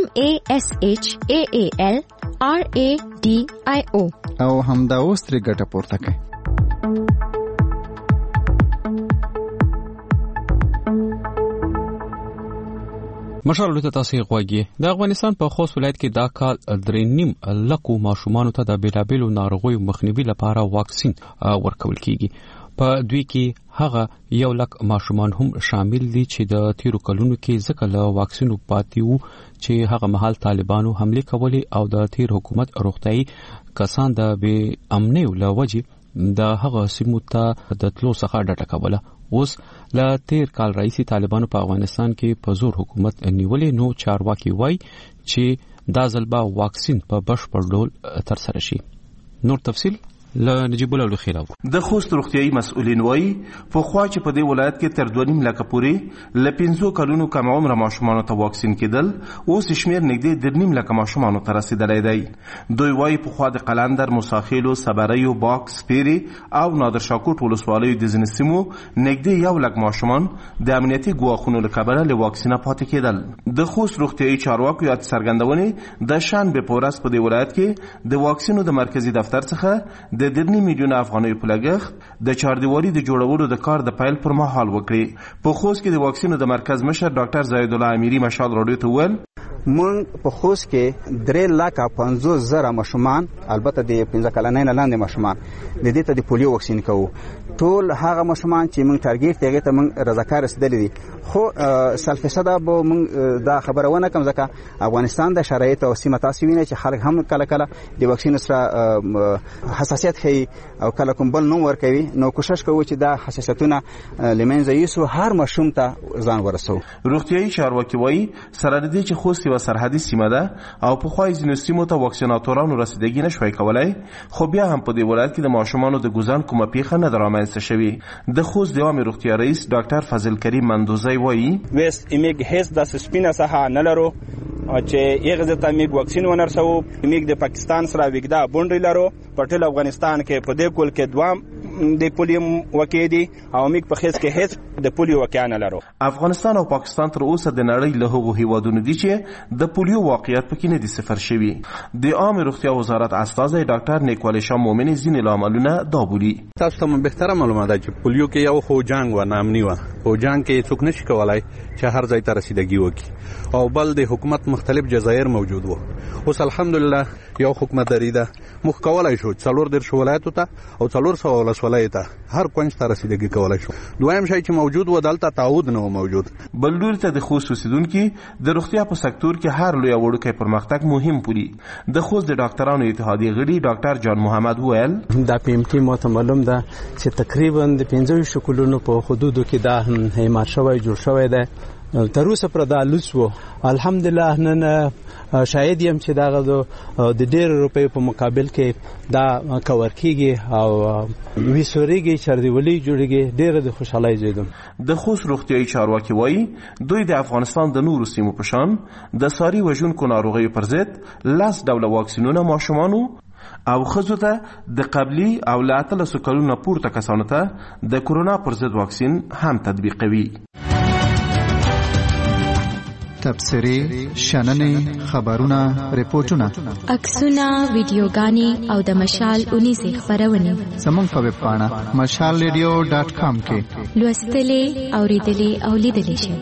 MASHAAL RADIO او همدا اوس ترې ګټه پورته کړئ. مشال ته تاسو غواګي د افغانستان په خوست ولایت کې دا کال 3.5 لکه ماشومان ته د بیلابیلو ناروغیو مخنیوي لپاره واکسین ورکول کیږي. په دوی کې هغه 1 لک ماشومان هم شامل دي چې د تیرو کلونو کې ځکه له واکسینو پاتې وو چې هغه مهال طالبانو حمله کولې او د تیر حکومت روغتيایي کسان د بې امنۍ لوجې د هغه سیمو ته د تلو څخه ډډه کوله. اوس له تیر کال رئیسي طالبانو په افغانستان کې په زور حکومت نیولې، نو چارواکي وایي چې دا ځل به واکسین په بشپړ ډول ترسره شي. نور تفصیل له نجیب الله خیرو. د خوست روغتيایي مسؤلین وایي په خوا چې په دې ولایت کې تر 2.5 لک پورې ل 15 کلونو کم عمر ماشومان ته واکسین کېدل، اوس شمیر نږدې 2.5 لک ماشومان ته رسیدلی دی. دوی وایي په خوا د قلندر، موساخیلو، صبریو، باکس، پیری او نادر شاکوټ ولسوالیو د ځینې سیمو نږدې 1 لک ماشومان د امنیتي ګواښونو له کبله له واکسینه پاتې کېدل. د خوست روغتيایي چارواکو یاد څرګندونې د شنبه په ورځ په دې ولایت کې د واکسینو د مرکزی دفتر څخه د 2 میلیون افغانۍ په لګښت د چاردیوالي د جوړولو د کار د پیل پر مهال وکړي. په خوست کې د واکسینو د مرکز مشر ډاکټر زاید الله امیری مشال راډیو ته وویل: مونږ په خوست کې 3,50,000 ماشومان، البته د 15 کلنۍ نه لاندې ماشومان، د دې ته د پولیو واکسین کوو. ټول هغه ماشومان چې مونږ ټارګټ دی هغه ته مونږ رضاکار رسیدلې دي. خو 100% به مونږ دا خبره ونه کوم ځکه افغانستان د شرایط او سیمه تاسو وینئ چې خلک هم کله کله د واکسین سره حساسیت ښيي او کله کوم بل نوم ورکوي. نو کوشش کوو چې دا حساسیتونه لمنځه یوسو، هر ماشوم ته ځان ورسو. روغتيایي چارواکي وایي سره د دې چې خوست یوه سرحدي سیمه ده او په خوا ځینو سیمو ته واکسیناتورانو رسیدګي نشوای کولای، خو بیا هم په دې ولایت کې د ماشومانو د ګوزان کومه پیښه نه ده رامنځته شوې. د خوست د عامه روغتیا رئیس ډاکټر فضل کریم مندوزی وایي: وست ایمیګ هیڅ د سپینه ساحه نه لرو چې یغه ته میګ واکسین ونرسو. میګ د پاکستان سره وګدا بونډری لرو. په ټول افغانستان کې په دې کول کې دوام د پولیو وکې دي او میګ په خیس کې هیڅ د پولیو وکې نه لرو. افغانستان او پاکستان تر اوسه د نړۍ له هغو هیوادونو دي چې د پولیو واقعیت پکې نه دي صفر شوي. د عامه روغتیا وزارت استازی ډاکټر نیکوال شاه مومن ځینې لاملونه دا بولي: تاسو ته بهتره معلومه ده چې پولیو کې یو خو جنگ و نامنی و، او جنگ کې څوک نشي کولای چې هر ځای ته رسیدګي وکړي، او بل د حکومت مختلف جزایر موجود وو. اوس الحمدلله یو حکومت دری ده مخ کولای شو 4 ولایتو ته او 400 ولسوالۍ ته هر کونج ته رسیدګي کولای شو. دویم شی چې موجود و دلته تعهد نه موجود. بل ډول ته د خوست اوسیدونکو د روغتیا په سکتور کې هر لوی وړوکی پرمختګ مهم بولي. د خوست د ډاکټرانو اتحادیې غړي ډاکټر جان محمد وویل: دا پی ام ټي ماته معلوم ده چې تقریبا د 15 کلونو په حدودو کې دا همار شوی جوړ شوی ده. تر اوسه پر دا لوس وو. الحمدلله نن شاید یم چې دا د ډېر روپۍ په مقابل کې دا کور کیږي او ویسوريږي چردیولي جوړیږي. ډېر د خوشحالۍ زیدم. د خوست روغتیایي چارواکي وایي دوی د افغانستان د نورو سیمو په شان د ساري وژونکو ناروغیو پر ضد 10 ډوله واکسینونه ماشومانو او ښځو ته د قبلي او له 18 کلونو پورته کسانو ته د کورونا پر ضد واکسین هم تطبیقوي. تبصرې، شننې، خبرونه، ریپورتونه، عکسونه، ویډیوګانې او د مشال 19 خبرونه زموږ په ویب پاڼه mashalradio.com کې لوستلې، اوریدلې او لیدلې شئ.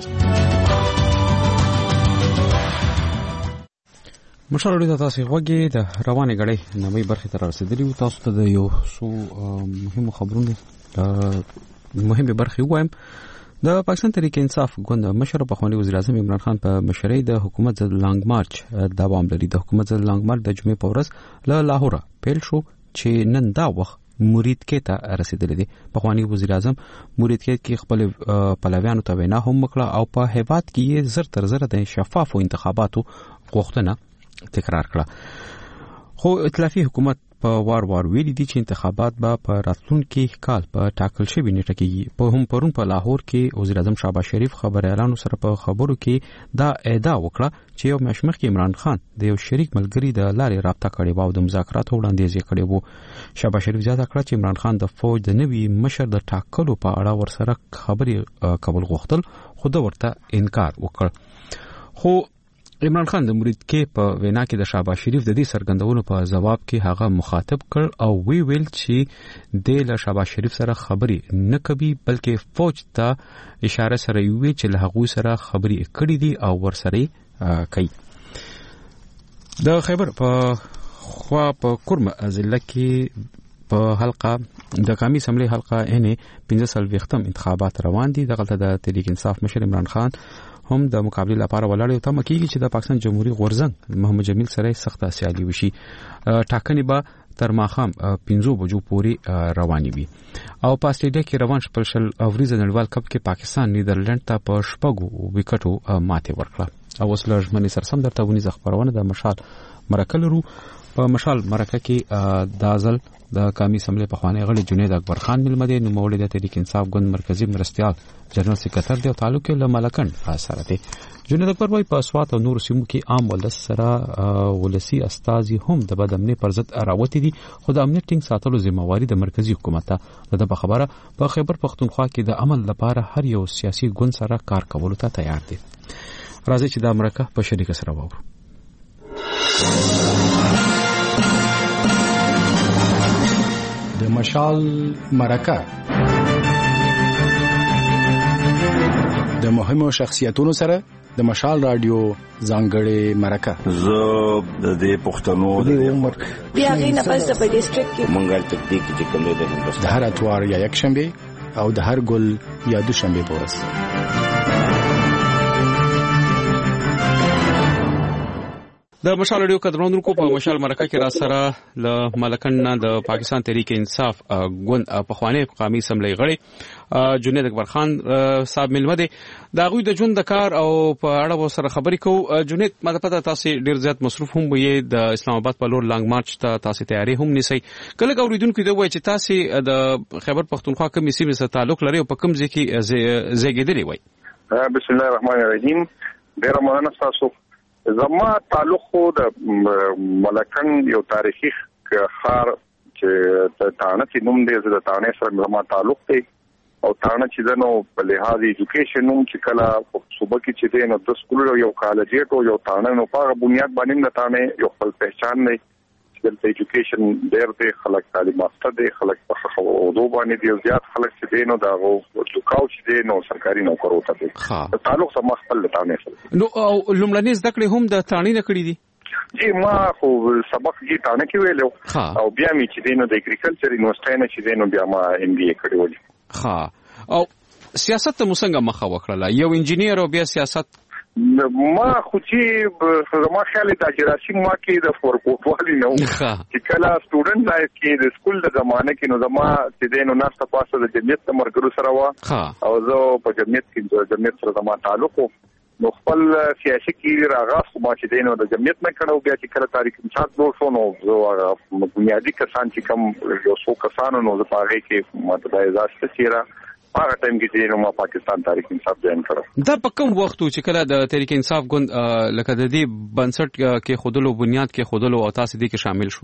مشال راډیو تاسو غوږی د روانې غړې نوې برخه تر رسیدلی او تاسو ته د یو څو مهمو خبرونو مهمه برخه وایم. د پاکستان تحریک انصاف ګوند مشر پخوانی وزیر اعظم عمران خان په مشرۍ د حکومت ضد لانګ مارچ دوام لري. د حکومت ضد لانګ مارچ د جمعې په ورځ له لاهور پیل شو چې نن دا وخت مرید کې ته رسیدلی دی. پخوانی وزیر اعظم مرید کې خپل پلویانو ته وینا هم وکړه او په هیواد کې زر تر زر د شفافو انتخاباتو غوښتنه تکرار کړه. خو ائتلافي حکومت په وار ویلي دي چې انتخابات به په راتلونکي کال په ټاکل شوی نیټه کې په هم پرون په لاهور کې وزیر اعظم شهباز شریف خبريالانو سره په خبرو کې دا ادعا وکړه چې یو میاشت مخکې عمران خان د یو شریک ملګری د لارې رابطه کړې و او د مذاکراتو وړاندیز یې کړی و. شهباز شریف زیاته کړه چې عمران خان د فوج د نوي مشر د ټاکلو په اړه ورسره خبرې کول غوښتل خو دا ورته انکار وکړ. خو عمران خان د مرید کې په وینا کې د شهباز شریف د دې څرګندونو په جواب کې هغه مخاطب کړ او ویل چې د له شهباز شریف سره خبرې نه کوي بلکې فوج ته اشاره سره وی چې له هغه سره خبرې کړې دي او ورسره کوي. د خیبر په خوا په کورم ضلع کې په حلقه د قومي اسمبلی حلقه ان 15 انتخابات روان دي. دغه د تحریک انصاف مشر عمران خان هم د مقابله لپاره ولاړ او تم کیږي چې د پاکستان جمهوریت غورځنګ محمد جمیل سره سخته سیالي وشي. ټاکنې به تر ماښام 5 بجو پورې رواني وي او په استرالیا کې روان شپږ اوریز نړیوال کپ کې پاکستان نیدرلند ته په 6 وکټو ماته ورکړه. او اوس لږ سرسم درته ونی خبرونه د مشال مرکه لرو. په مشال مرکه کې دازل د قومي اسمبلی پخوانی غړي جنید اکبر خان ملمدي نو مولد تحریک انصاف ګوند مرکزی مرستيال جنرال سکرټر دی او تعلق له ملکند سره دی. جنید اکبر وايي په اسوات او نور سیمو کې عام ولس سره ولسی استازي هم د بدامنۍ پر ضد راوتی دي خو د امنیت ټینګ ساتلو ذمہواری د مرکزی حکومت ته د خبره په خیبر پختونخوا کې د عمل لپاره هر یو سیاسي ګوند سره کار کولو ته تیار دي. راځي چې د امریکا په شریک سره وو. د مشال مرکه د مهمو شخصیتونو سره د مشال رادیو ځانګړې مرکه. زه د دې پښتنو د عمر بیا غي نه پس په ډیسټریکټ کې منګل تکتیک چې کوم دی د هر اتوار یا یک شنبه او د هر ګل یا دوشنبه پورس. د مشال رادیو کډرونو کو په مشال مرکه کې را سره ل ملکن د پاکستان تحریک انصاف ګوند پخوانی قومي اسمبلی غړي جنید اکبر خان صاحب ملمده دا غوی د ژوند د کار او په اړه سره خبرې کو. جنید ماته پته تاسو ډیر زیات مصروف هم وي د اسلام آباد په لور لانګ مارچ ته تاسو تیاری هم نیسئ. کله اوریدونکو دوی چې تاسو د خیبر پختونخوا کوم سیمه سره تعلق لري او په کوم ځای کې زیږیدلی وای؟ بسم الله الرحمن الرحیم. ډیر مننه تاسو. زما تعلق خو د ملکن یو تاریخي ښار چې تانه چې نوم دی د تانه سره زما تعلق دی او تانه چې دنو په لحاظ ایجوکیشن نوم چې کله په صوبه کې چې دی نو د سکول یو کالج او یو تانه نو په بنیاد باندې د تانه یو خپل پہچان دی چې د ایجوکیشن ډېر دی خلک تعلیم یافته دي خلک په خو باندې دی زیات خلک چې دی نو دا لوکاو چې دی نو سرکاري نوکرو ته دی تعلق سم خپل تانه سره نو لومړني زده کړې هم د تانه نه کړې دي. جی ما خو سبق کې تانه کې ویلو او بیا می چې دی نو د اګریکلچر یونیورسيټي نه چې دی نو بیا ما ام بي اي کړی ولی. او سیاست ته مسنګه مخه وکړه یو انجینیر او بیا سیاست ما خو چې زما خیال دا چې راشي ما کې د فورکوټوالي نو چې کله سټوډنټ لایف کې د سکول د زمانه کې نو زما چې دینو ناشته پاسه د جمعیت د مرګرو سره وا او زه په جمعیت کې د جمعیت سره زما تعلق نو خپل سیاسي کې راغاس ما چې دینو د جمعیت نه کړو بیا چې کله تاریخ انصاف جوړ شو نو زه بنیادی کسان چې کوم یو څو کسانو نو زه پاره کې ماته ځاسته چیرې هغه ټایم کې چې نو ما پاکستان تاریخ انصاف جوړ کړو. دا په کوم وخت چې کله د تحریک انصاف ګوند لکه د دې بنسټ کې خودلو بنیاد کې خودلو او تاسو دې کې شامل شوي؟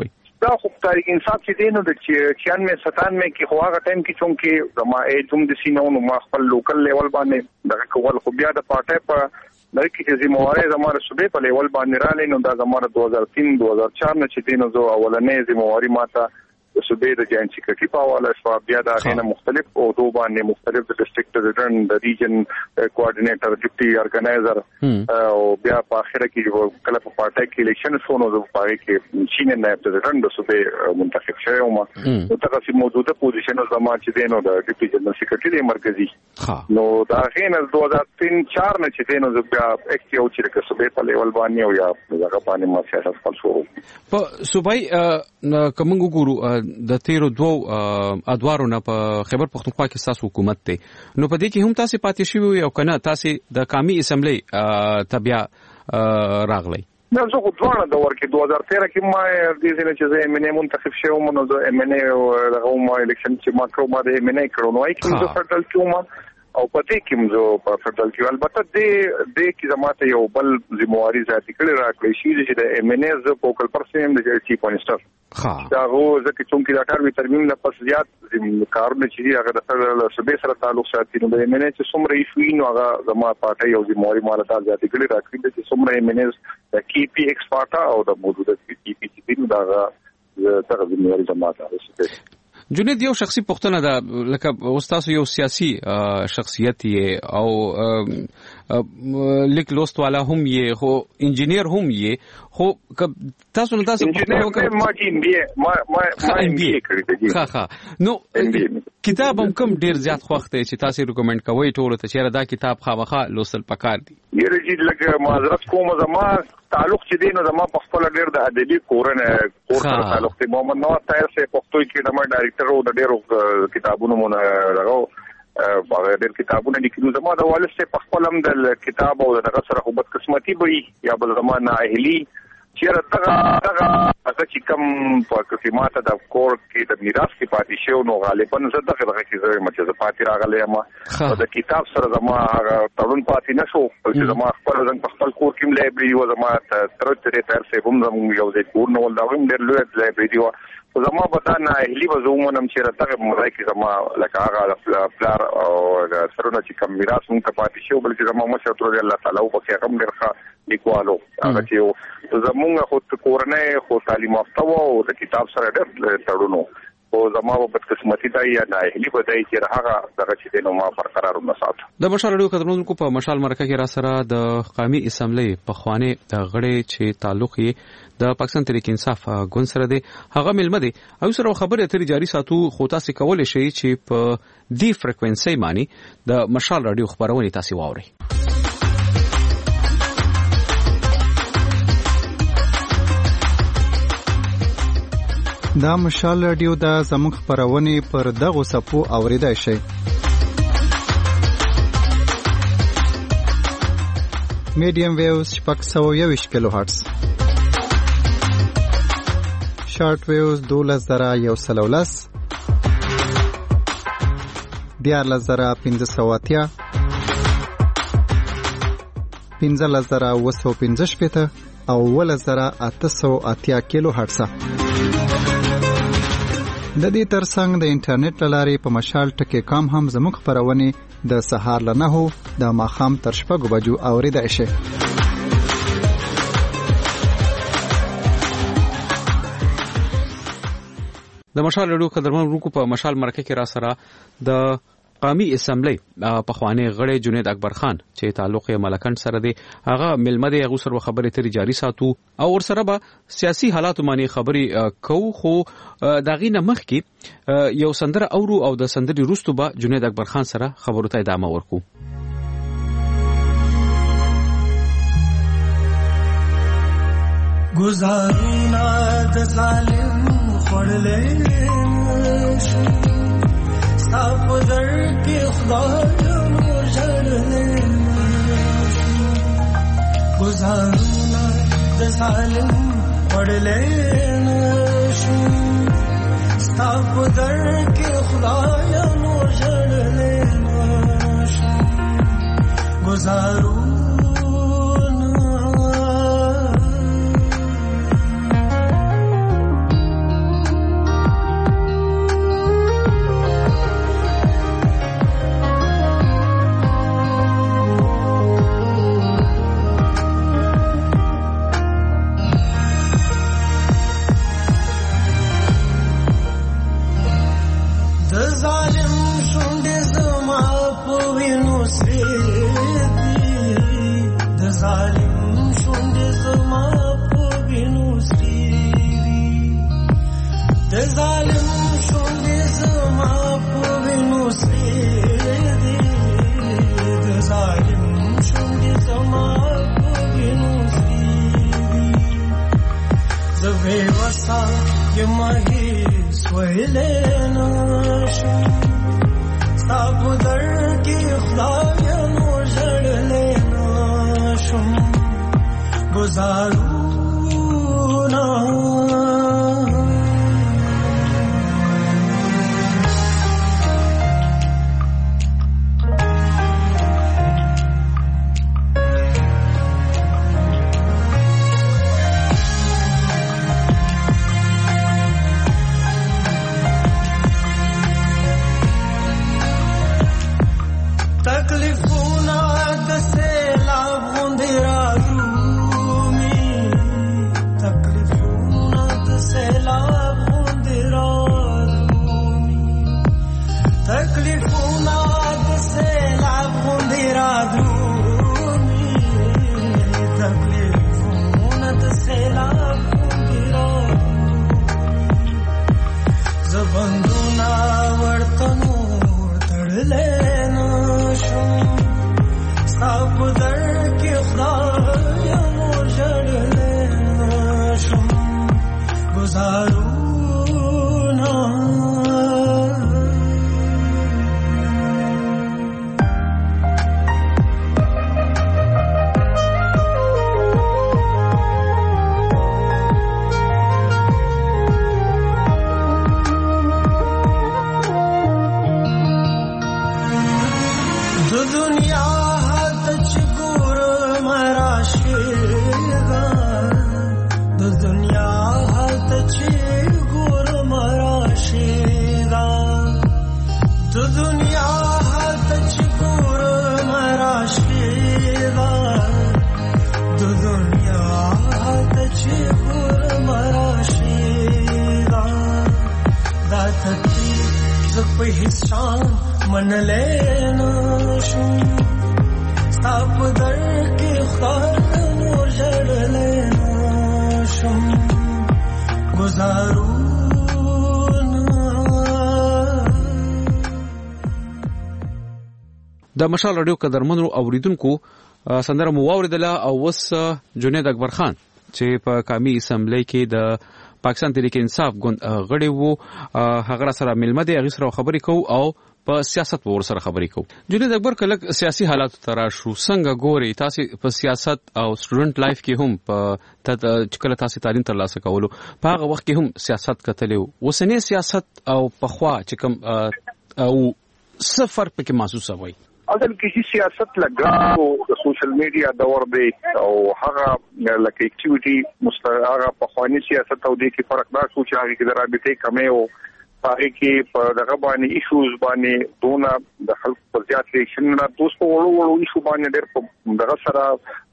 دا خو تاریخ انصاف چې دینو د 96-97 کې خو هغه ټایم کې چونکې زما ایجوم د سینونو ما خپل لوکل لیول باندې دغه کول خو بیا د پارټي په دغه کې ذمہواری زموږ صوبې په لیول باندې را لینو دا زموږ 2003-2004 نه چې دینو زو اولنې ذمہواری ماته د صوبې د جاینټ سیکریټري په حواله شو بیا دا غینه مختلف او دوه باندې مختلف د ډسټریکټ پریزیډنټ د ریجن کوارډینیټر ډیپټي ارګنایزر او بیا په اخر کې کله په پارټي کې الیکشن شونه د پاره کې چین نه پریزیډنټ د صوبې منتخب شوی او نو تاسو موجوده پوزیشن زما چې دینو د ډیپټي جنرال سیکریټري مرکزی نو دا غینه 2003-4 نه چې دینو بیا اکټیو چې صوبې په لیول باندې او یا هغه باندې ما سیاست خپل شروع په صوبای کوم ګورو د تیرو دوه ادوارو نه په خیبر پختونخوا کې ساس حکومت ته نو په دې کې هم تاسو پاتې شوی او کنه تاسو د قومي اسمبلی تبع راغلی نو زه خو دوه د ورکې 2013 کې ما دې ځنه چې زه امنه منتخب شوم نو زه امنه دغه ما الیکشن چې ما کړو ما د امنه کړو نو کې زه فدرال کې او په دې کې زه په فدرال کې البته دې کې زماته یو بل ذمہواری ذاتي کړی راکړی شي چې د امنه ز فوکل پرسن د چیف منسٹر دا هو ځکه چې دا کار وی ترمیم نه پس زیات کارونه چې هغه د فدرال صوبې سره تعلق ساتي نو د امنه چې څومره یې نو هغه زما پارټي او ذمہواری مالته ذاتي کړی راکړي چې څومره امنه د کی پی ایکس پارټا او د موجوده کی پی سی نو دا هغه ذمہواری زماته ده جنید یو شخصي پختنه ده لکه استاد یو سیاسي شخصیت یې او لیک لوست والا هم یې خو انجینیر هم یې خو تاسو نه تاسو ما ام بي کړی دی ها نو کتاب هم کوم ډیر زیات خوښ دی چې تاسو ریکمند کوئ ټول ته چې دا کتاب خامخا لوستل پکار دی یره چې لکه معذرت کوم زما تعلق چې دی نو زما په خپل ډیر د ادبي کورن سره تعلق دی محمد نواز طاهر سے پښتو کې د ما ډایرکټر او د ډیرو کتابونو مونږ راغو باغ ډیر کتابونه لیکلو زما د والد سے په خپل هم د کتاب او دغه سره خو بد قسمتي وي یا بل زمانه اهلی چیرې دغه چې کوم په قسمته د کور کې د میراث کې پاتې شو نو غالبا زه دغه کې زه مچې پاتې راغلی ما د کتاب سره زما تړون پاتې نشو چې زما خپل ځن په خپل کور کې لایبرری و زما تر تر سه هم یو ځای کور نو دا هم ډېر لوی لایبرری و زما پتا نه اهلی وزومنم چې دغه مړای کې زما لکه هغه پلار او سرونه چې کوم میراث مونږ ته پاتې شو بلکې زما مشه تر الله تعالی او په هغه ډېر لیکوالو هغه چې زمونږ خو کورنۍ خو تعلیم یافته او د کتاب سره ډېر تړونو او زما په بدقسمتي دا یا نه اهلی بدای چې هغه دغه چې نو ما برقرار وساتو د مشال اړیو قدرونکو په مشال مرکه کې را سره د قومي اسمبلی په خوانه د غړي چې تعلق یې د پاکستان تحریک انصاف ګوند سره دی هغه ملمه دی او سره خبره اترې جاری ساتو خو تاسو کولای شئ چې په دی فریکوئنسي معنی د مشال رادیو خبرونه تاسو واورئ دا مشال رادیو د زموږ خبرونه پر دغه صفو اوریدای شي میډیم ویوز 621 کیلو هرتز شارټ ویوز 12110 14580 15515 او 1880 کیلو هرتز د دې ترڅنګ د انټرنیټ لارې په مشال ټکی کام هم زموږ خبرونه د سهار له 9 د ماخام تر 6 بجو اوریدای شي د مشال لړو قدرمن ورکو په مشال مرکه کې را سره د قومي اسمبلی په خوانه غړي جنید اکبر خان چې تعلق یې ملکن سره دی هغه ملمده یې غوسر خبره تری جاری ساتو او ور سره به سیاسي حالات معنی خبري کو خو داغي نمخ کې یو سندره اورو او د سندري روستو به جنید اکبر خان سره خبرو ته ادامه ورکو گزارونا د ظالم خړلې صاحب در کې خدای نور جړلې گزارونا د ظالم خړلې صاحب در کې خدای نور جړلې گزارو ظالم شونډې زما په وینو سرې د ظالم شونډې زما په وینو سرې دي د ظالم شونډې زما په وینو سرې دي زه بېوسه یم هېڅ ویلی نشم ستا په در کې خدایه نو ژړلی نشم ګزارونه تکلیفونه د سیلاب غوندې رارومي تکلیفونه د سیلاب غوندې رارومي تکلیفونه د سیلاب غوندې رارومي تکلیفونه د سیلاب غوندې رارومي زه بندونه ورته نور تړلی ستا په در کې خدایه نو ژړلی نشم ګزارونه د دنیا هلته چې ګورم راشېږه د دنیا هلته چې ګورم راشېږه د دنیا هلته چې ګورم راشېږه د دنیا هلته چې ګورم راشېږه دا تکلیف زه په هېڅ شان منلی نشم ستا په در کې خدای نور ژړلی نشم ګزارونه د مشال رادیو قدرمنو اوریدونکو سندره مو واوریدله او اوس جنید اکبر خان چې په قومي اسمبلی کې د پاکستان تحریک انصاف ګوند غړی وو هغه سره ملمه دی هغه سره خبرې کوو او په سیاست ور سره خبرې کوو. جنید اکبر کله سیاسي حالات ترا شو څنګه ګوري تاسو په سیاست او سټوډنټ لایف کې هم په کله تاسو تعلیم ترلاسه کولو په هغه وخت کې هم سیاست کتلې وسنی سیاست او پخوا چې کوم او سفر پکې محسوس وای اصل کې سیاست لګاو د سوشل میډیا دور دی او هغه لکه اکټیویټي هغه په خواني سیاست او د کې فرق دا شو چې هغه کې د رابطې کمې او هغه کې په دغه باندې ایشوز باندې دونه د خلک په زیات ریاکشن نه دوست په وړو ایشو باندې ډېر په دغه سره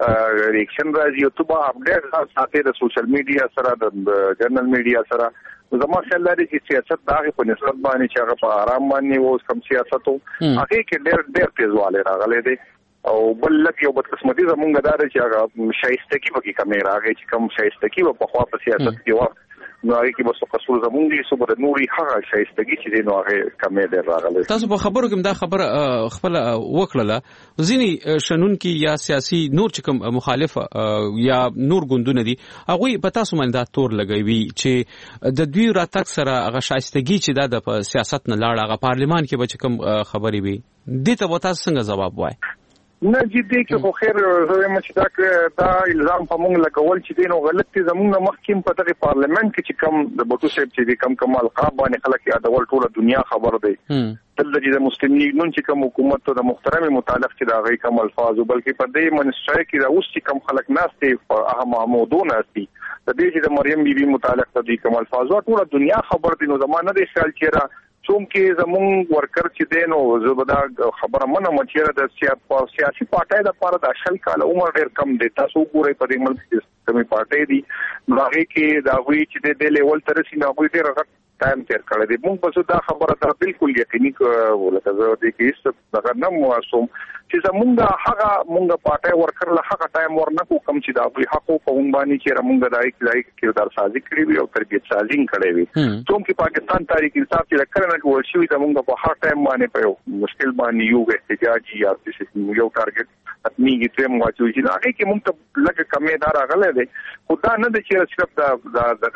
ریاکشن راځي او تبا اپډیټ ساتي د سوشل میډیا سره د جرنل میډیا سره زما خیال لري چې سیاست دغه په نسبت باندې چې هغه په آرام باندې اوس کم سیاستو هغه کې ډېر تیزواله راغلي دي او بل لکه یو بدقسمتي زمونږ دار چې هغه شایستګي پکې کمې راغی چې کم شایستګي په خوا په سیاست کې و نو هغه کې بس قصور زمونږ دي صبر نوري هغه شایستګي چې نو هغه کمې ډېر راغلي تاسو په خبرو کې دا خبره خپل وکړه ځینی شنون کې یا سیاسي نور چې کوم مخالف یا نور ګوندونه دي هغه په تاسو باندې دا تور لګوي چې د دوی راتګ سره هغه شایستګي چې د سیاست نه لاړ هغه پارلمان کې به کوم خبري وي دې ته وتا څنګه جواب وای نه جدي کې خو خیر زه مې چې دا الزام په موږ لګول چې دینو غلطي زموږ مخکیم په دغه پارلیمنت کې چې کم د بوتو صاحب چې کم کمال قاب باندې خلک یادول ټول دنیا خبر دی تل د مسلم لیگ نن چې کوم حکومت ته د محترم متعلق چې دا غي کم الفاظ بلکې په دې منسټر کې دا اوس چې کم خلک ناشته اهم محمودونه دي د دې چې د مریم بیبي متعلق ته د کم الفاظ ټول دنیا خبر دي نو زمانه د خیال چیرې څوم کې زمون ورکر چې دین او زبدا خبره منه مچیره د سیاسي پارټۍ د لپاره د اشل کال عمر ډیر کم دی تاسو ګورئ په دې ملک کې کومې پارټۍ دي هغه کې دا وی چې د لیول تر سي نه وي ډیر غټ ټایم تیر کړی دی موږ په دا خبره ته بالکل یقیني ولکه زه د کې څه دغه نه مواسم چې زمونږ هغه مونږ پټه ورکړل هغه ټایم ورنکو کم چې دا په حقوق قوم باندې چې مونږ دای کردار سازي کړی وي او تربیت سازي کړی وي څوم چې پاکستان تاریخ انصاف چې کړنه کول شوی دا مونږ په هر ټایم باندې په یو مشکل باندې یو احتجاجي یا یو ټارګټ اتمیږي ترم واچوي چې هغه کې مونږ ته لکه کمې دار غلې دي خدا نه د چې صرف دا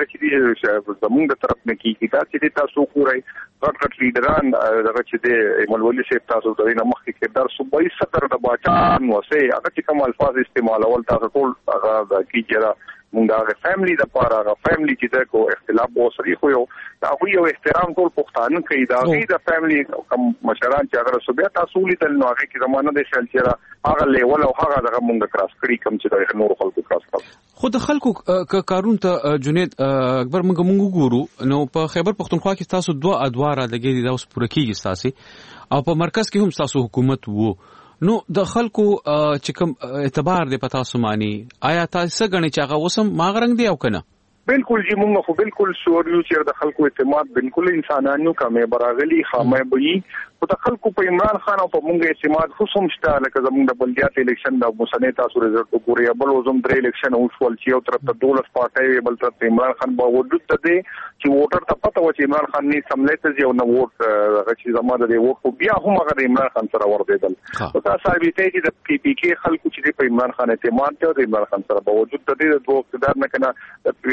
چې زمونږ طرف نه کیږي دا چې تاسو کوی غټ لیډران دغه چې د مولوی صاحب تاسو د نه مخکې کردار صوبایي صدر د باچان وسه هغه چې کوم الفاظ استعمالول تاسو ټول هغه د کیږي مونږ هغه فیملی د پاره هغه فیملی چې د کو اختلاف وسري خو دا خو یو احترام ټول پښتانه کوي دا غي د فیملی کوم مشران چې هغه صوبیا تاسو لیدل نو هغه کې زمانه د شل چې هغه لیول او هغه دغه مونږ کراس کړی کوم چې د نور خلکو کراس کړ خو د خلکو کارون ته جنید اکبر مونږ ګورو نو په خیبر پختونخوا کې تاسو دوه ادوار لګیدي دا اوس پوره کیږي تاسو او په مرکز کې هم تاسو حکومت وو نو د خلکو چې کوم اعتبار دی پتا سمانی آیا تاسو غنی چې هغه وسم ماغرنګ دی او کنه بالکل جی مونږ خو بالکل سوریو چې د خلکو اعتماد بالکل انسانانو کمه براغلی خامه بوي او د خلکو په عمران خان او په مونږ اعتماد خو سم شته لکه زمونږ د بلدیات الیکشن د مسنې تاسو رزلټ وګورئ بل وزم درې الیکشن او ول چې او تر ته دولت پارټي بل تر عمران خان په وجود ته دی چې ووټر ته پته و چې عمران خان نه سملته یو نو ووټ غچې زماده دی ووټ بیا هم هغه عمران خان سره وردیدل او دا ثابتې چې د پی پی کې خلکو چې په عمران خان اعتماد ته د عمران خان سره په وجود ته دی د دوه اقتدار نه کنه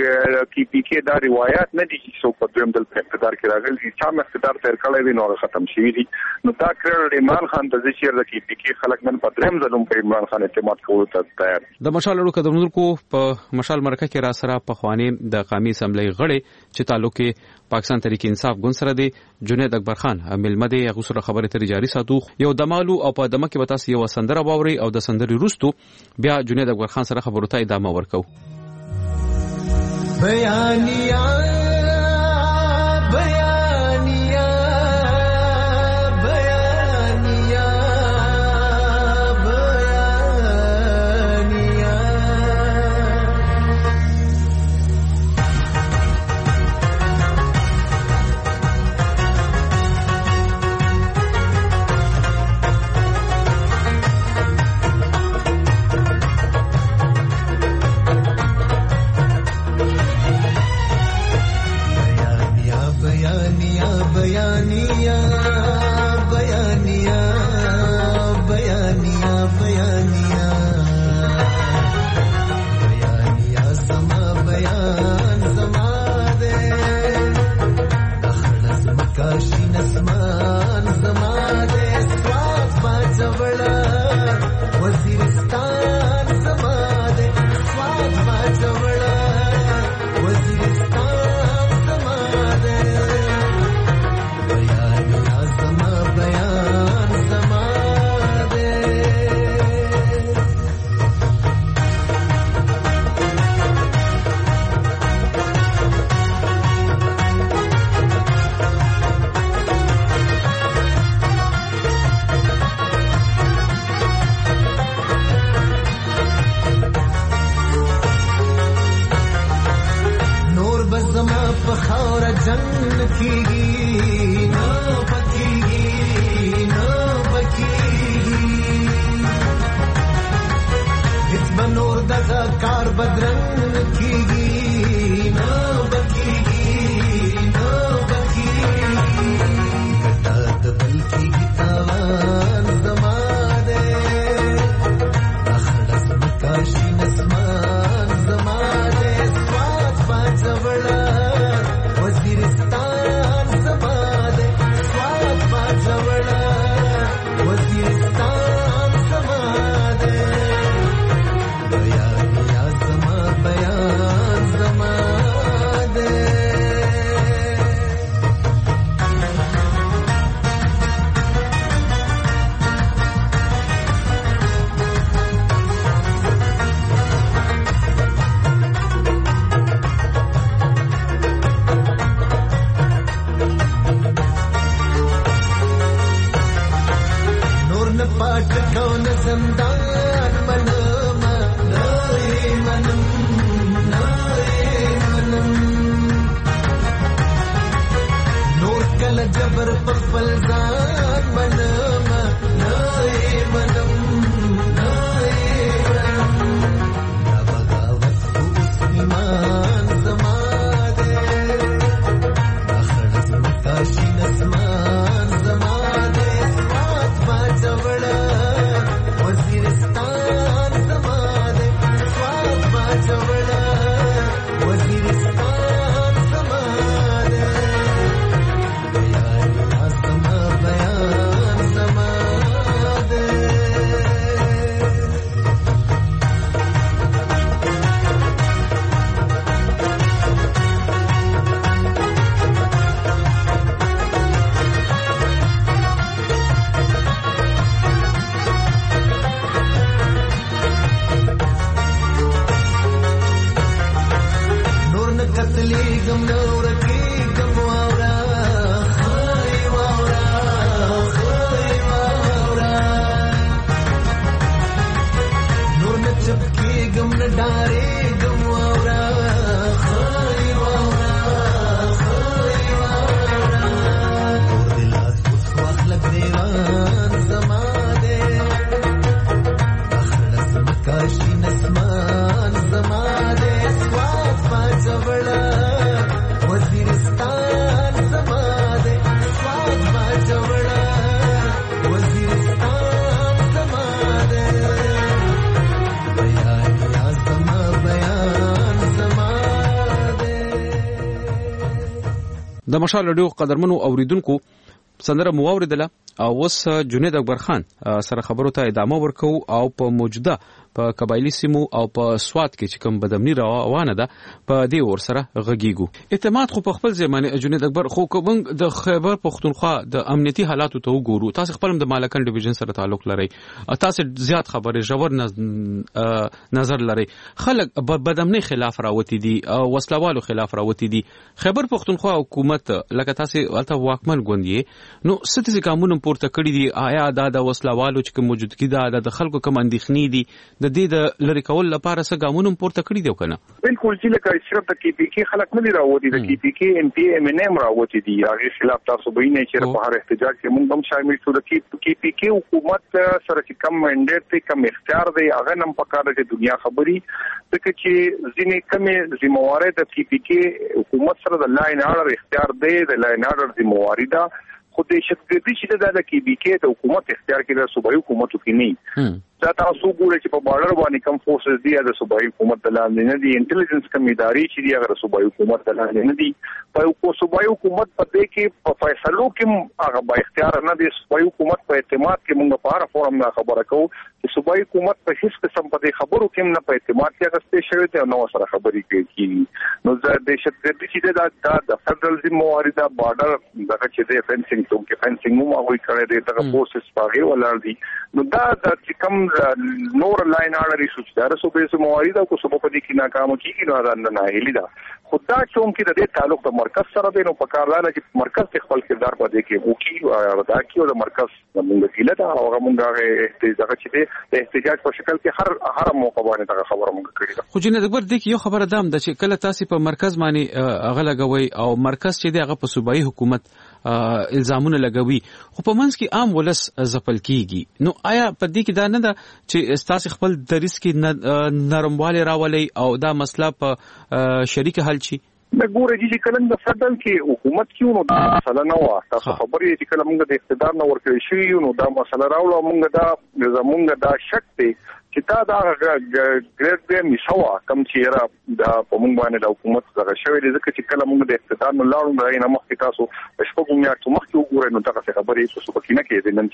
کی پی کې دا روایت نه دي چې څوک په دویم دل په اقتدار کې راغلي چې چا اقتدار تر کړی دی نو ختم شوی دي نو دا کړل عمران خان ته چې د کی پی کې خلک نن په دریم ځلوم په عمران خان اعتماد کولو ته تیار د مشال ورو کډونو کو په مشال مرکه کې را سره په خوانی د قومي اسمبلی غړي چې تعلق پاکستان تحریک انصاف ګوند سره دی جنید اکبر خان ملمده یغه سره خبره تر جاری ساتو یو دمالو او په دمه کې وتا سی یو سندره باوري او د سندري روستو بیا جنید اکبر خان سره خبرو ته ادامه ورکو بیانیا بیانیا بیانیا بیانیا بیانیا بیانیا بیانیا بیانیا بیانیا سما بیان سما دے دخلت مکاشی نسمان سما دے سواد باجوڑا وزیرستان سما دے سواد باجوڑا وزیرستان سما دے जंग कीगी ना बकीगी ना बकीगी इस बनोर दगा कार बदरंग कीगी ना बकीगी ना बकीगी कटा दल की गितावान जमादे अखलस मकाशी नस्मान जमादे स्वाद बाजवड़ा वजीरिस्तान समादे स्वाद बाजवड़ा वजीरिस्तान समादे बयानिया समा बयान समादे पाट कौन ज़िंदान मनम नाए मनम नूर कल जबर पफल जान मनम नाए मनम د مشال رادیو قدرمنو اوریدونکو سندره مو اوریدله او اوس جنید اکبر خان سره خبرو ته ادامه ورکو او په موجوده په قبایلی سیمو او په سواد کې چې کوم بدامنی روانه ده په دې ور سره غږیږو. اعتماد خو په خپل ځمانه جنید اکبر خو کوم د خیبر پختونخوا د امنیتي حالاتو ته وګورو. تاسو خپل د مالکان ډیویژن سره تعلق لرئ، تاسو زیات خبره ژور نظر لرئ. خلک بدامنی خلاف راوتی دي او وسلوالو خلاف راوتی دي. خیبر پختونخوا حکومت لکه تاسو الته واکمن ګوندې نو ستاسو قانون پورته کړی دي. آیا د وسلوالو چې موجودګي ده د خلکو کوم اندېښنې دي د دې د لری کول لپاره څه ګامونه پورته کړی دی کنه؟ بالکل چې لکه صرف د کی پی کی خلک نه دی راوتی، د کی پی کی ام پی ام ان ام راوتی دي. هغه خلاف تاسو به نه چې په هر احتجاج کې موږ هم شامل شو. د کی پی کی حکومت سره چې کم منډیټ ته کم اختیار دی هغه نم پکاره د دنیا خبري ځکه چې ځینې کمې ذمہواری د کی پی کی حکومت سره د لاین اړه اختیار دی. د لاین اړه ذمہواری ده خو د شتګردي چې د کی پی کی د حکومت اختیار کې د صوبایي حکومت کې نه دا تاسو ګورئ چې په بارډر باندې کم فورسز دي د صوبایي حکومت د لاندې نه دي. انټيليجنس کم ادارې چې دي هغه صوبایي حکومت د لاندې نه دي. په صوبایي حکومت په دې کې په فیصلو کې هغه با اختیار نه دي. صوبایي حکومت په اعتماد کې موږ په هر فورم نه خبره کوو چې صوبایي حکومت په هیڅ قسم په دې خبرو کې نه په اعتماد کې غوښتي شوی دی نو سره خبرې کوي. نو د دهشتګردي چې د فدرال ذمہواری دا بارډر دغه چې د فنسینګ ته کې فنسینګ مو هغه کړی دی دغه فورسز پاغي ولر دي. نو دا د کم نور لاین اړه ریسوچ دا صوبې سمواري دا کو صوبې په دې کې ناکام کیږي نو دا نه هېلی دا خدا چون کې د دې تعلق د مرکز سره دی. نو په کار لاله چې مرکز خپل کردار په دې کې وکي او دا کې د مرکز موږ کېله دا او موږ احتجاج چې د احتجاج په شکل کې هر موقع باندې دا خبره موږ کړې ده. خو جنید اکبر دې کې یو خبره دام ده چې کله تاسو په مرکز باندې غلګوي او مرکز چې دی هغه په صوبایي حکومت الزامونه لګوي خو په منځ کې عام ولس ځپل کیږي. نو آیا په دې کې دا نه ده چې تاسو خپل دریس کې نرمواله راولي او دا مسله په شریک حل شي؟ د ګورې چې کله د فدرال کې حکومت کې نو دا مسله نه و. تاسو خبرې چې کله موږ د اقتدار نه ورکړی شو نو دا مسله راوړو موږ زمونږ دا شک دی چې دا ګریډ به میسوا کم چې را د پمون باندې د حکومت څخه شوی دی ځکه چې کله موږ د اقتدار نه لاړو نه مخکې تاسو شپږ میاشتې مخکې وګورئ نو دا خبرې څه پکې نه کېدې. نن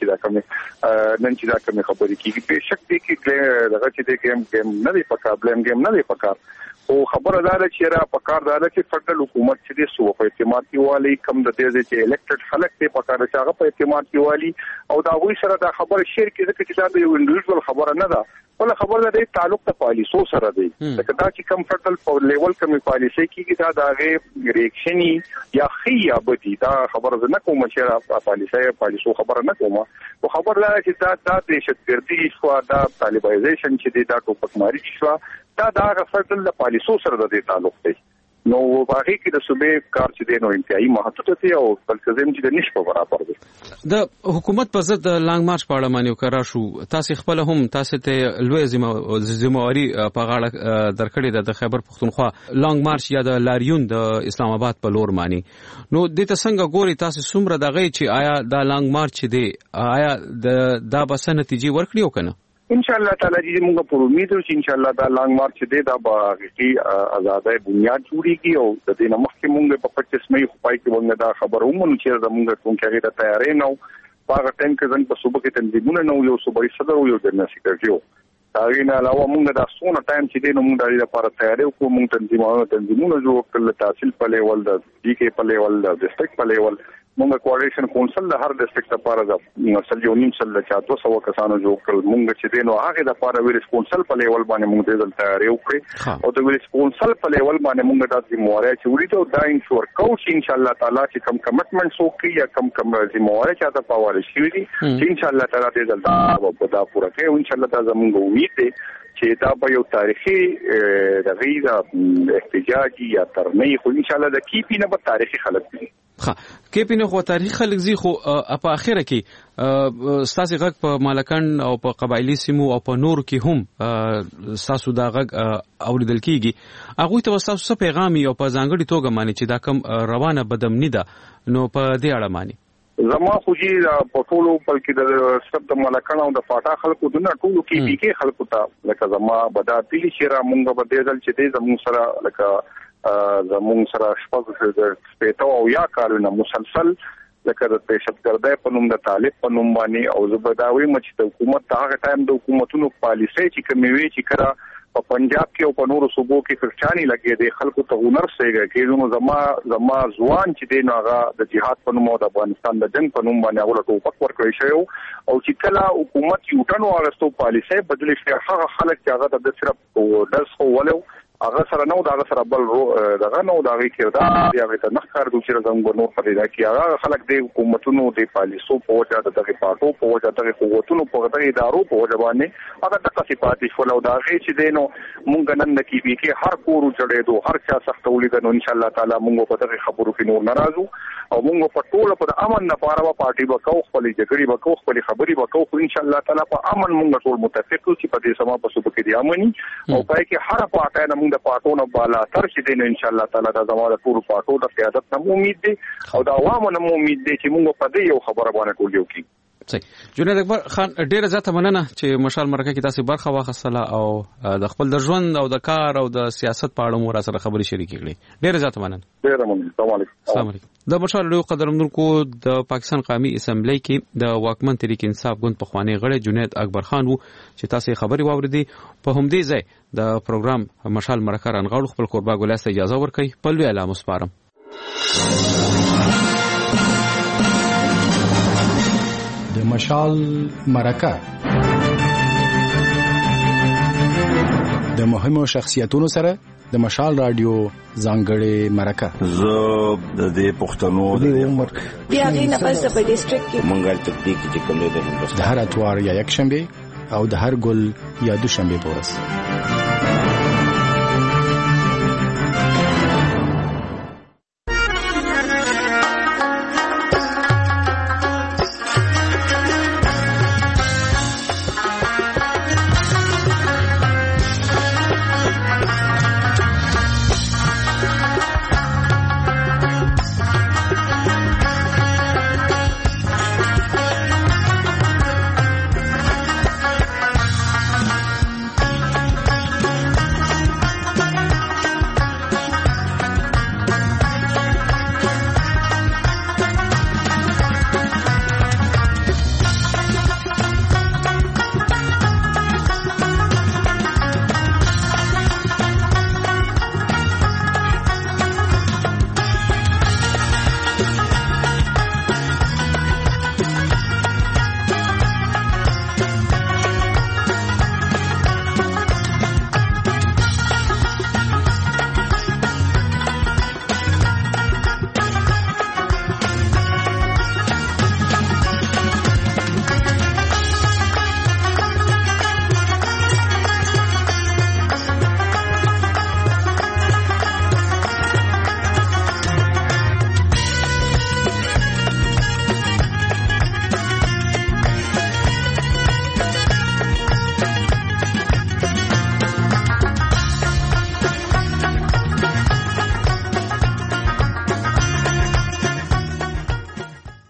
چې دا کومه خبرې کیږي په شک دی کې دغه چې د گیم نه دی پکار بلیم گیم نه دی پکار او خبره ده چې را پکار ده چې فدرال حکومت چې د سو په اعتماد کې والی کم د دې چې الیکټډ خلک ته پکار چې هغه په اعتماد کې والی او دا وی سره دا خبره شیر کې ځکه چې دا د یو انډیویډوال خبره نه ده ول خبره ده تعلق ته پالیسو سره دی. ځکه دا چې کم فدرال په لیول کم پالیسي کېږي دا د ریاکشنی یا خیا بدی دا خبره نه کوم چې پالیسو خبره نه کوم او خبر دا چې دا د شتګردي شو دا طالبایزیشن چې دا ټوپک ماری شو دا فدرال د پالیسو سره د تعلق دی. نو باقي کې د صوبې کار چې دی نو انتهایی محدود دی او بلکې چې د نشو برابر دی. د حکومت په ضد لانګ مارچ په اړه باندې وکړه شو، تاسو خپل هم تاسو ته لوی ذمہواری په غاړه درکړې د خیبر پختونخوا لانګ مارچ یا د لاریون د اسلام آباد په لور مانی. نو د څنګه ګوري تاسو څومره دغه چې آیا دا لانګ مارچ دی آیا دا بس نتیجې ورکړي او کنه؟ ان شاء الله تعالی چې موږ په امید یو چې ان شاء الله دا لانګ مارچ دی دا به حقيقي آزادۍ بنیاد جوړیږي او د دې نمخ کې موږ په 25 مې خپای کې موږ دا خبر ومنو چې موږ کوم کې د تیارې نو باغ ټیم کې ځن په صوبه کې تنظیمونه نو یو صوبایي صدر او یو جنرال سیکریټری دا غینه علاوه موږ دا سونه ټایم چې دی نو موږ د لپاره تیارې کوو. موږ تنظیمونه جوړ کړل، تحصیل په لیول د ډي کې په لیول د ډیسټریکټ په لیول موږ کوارډینیشن کونسل د هر ډیسټریکټ لپاره د سلجونیم سل د 200 کسانو جوړ کړل. موږ چې دین او هغه د لپاره ویل کونسل په لیول باندې موږ د تیاری وکړي او د ویل کونسل په لیول باندې موږ د ذمہواری چې وړي ته دا انشور کوو چې ان شاء الله تعالی چې کم کمټمنټس وکړي یا کم ذمہواری چې تاسو په حواله شي چې ان شاء الله تعالی دې دلته دا پوره کوي. ان شاء الله دا زموږ امید دی چې دا به یو تاریخي د غیره احتجاجي یا ترمنې خو ان شاء الله د کیپی نه به تاریخي خلک دي. ها کیپی نه خو تاریخ خلک زی خو په اخره کې ستاسو غږ په مالکان او په قبایلی سیمو او په نور کې هم تاسو دا غږ اوریدل کیږي. هغه ته تاسو څه پیغام یو په ځانګړي توګه مانی چې دا کم روانه بدمنی ده نو په دې اړه مانی زما خو چې په ټولو بلکې د سب د مالکان او د فاټا خلکو دونه ټولو کې بي کې خلکو ته لکه زما بدا پیلی شیرا مونږ به دې ځل چې دې زمون سره لکه زمون سره شپږ سپېټو او یا کارونه مسلسل لکه د پېښتګردۍ په نوم د طالب په نوم باندې او زبداوي مچ د حکومت هغه ټایم د حکومتونو پالیسي چې کوموي چې کړه په پنجاب کې او په نورو صوبو کې فرچانی لګي د خلکو ته هنر سيږي کې زما ځوان چې دی هغه د جهاد په نوم او د افغانستان د جنگ په نوم باندې هغه ټوپک ورکړی شو او چې کله حکومت یو ټنو هغه پالیسي بدلی شي هغه خلک چې هغه د صرف درس خو ولو هغه سره نو دا سره بل دغه نو دا غي کړه دا هغه ته نخکار دوی چې زموږ نور په دې کې هغه خلک د حکومتونو د پالیسو په وجه د دغه پاتو په وجه د قوتونو په دغه ادارو په وجه باندې هغه د صفات فلو دا غي چې دینو مونږ نن د کې کې هر کورو چړې دو هر چا سخت ولید نو ان شاء الله تعالی مونږ په دغه خبرو کې نور ناراضو او مونږ په ټوله په امن نه پاره پارټي وکاو خپل جګړې وکاو خپل خبرې وکاو خو ان شاء الله تعالی په امن مونږ ټول متفق چې په دې سما په صوب کې دی امني او پای کې هر پارټي نه مونږ د پارټونو بالا تر چې دین ان شاء الله تعالی دا زموږ ټول پارټو د قیادت نه امید دي او دا عوامو نه امید دي چې مونږ په دې یو خبره باندې ټول یو کی. جنید اکبر خان ډیره زیاته مننه چې مشال مرکه کې تاسو برخه واخیستله او د خپل د ژوند او د کار او د سیاست په اړه مو را سره خبرې شریکې کړې. ډیره زیاته مننه. ډیره مننه. السلام علیکم. د مشال لوی قدرمنونکو د پاکستان قومي اسمبلی کې د واکمن تحریک انصاف ګوند په خوانی غړی جنید اکبر خان وو چې تاسو خبري واوریدي. په همدې ځای د پروګرام مشال مرکه رانغاړو خپل قربا ګلاسته اجازه ورکړي. په لوی اعلان مسپارم. د مشال مرکه د مهمو شخصیتونو سره د مشال رادیو ځانګړې مرکه زه د دې پښتنو د عمر بیا غینه پس په ډیسټریکټ کې منګل تکتیک چې کوم دی د هر اتوار یا یک شنبه او د هر ګل یا دوشنبه په ورځ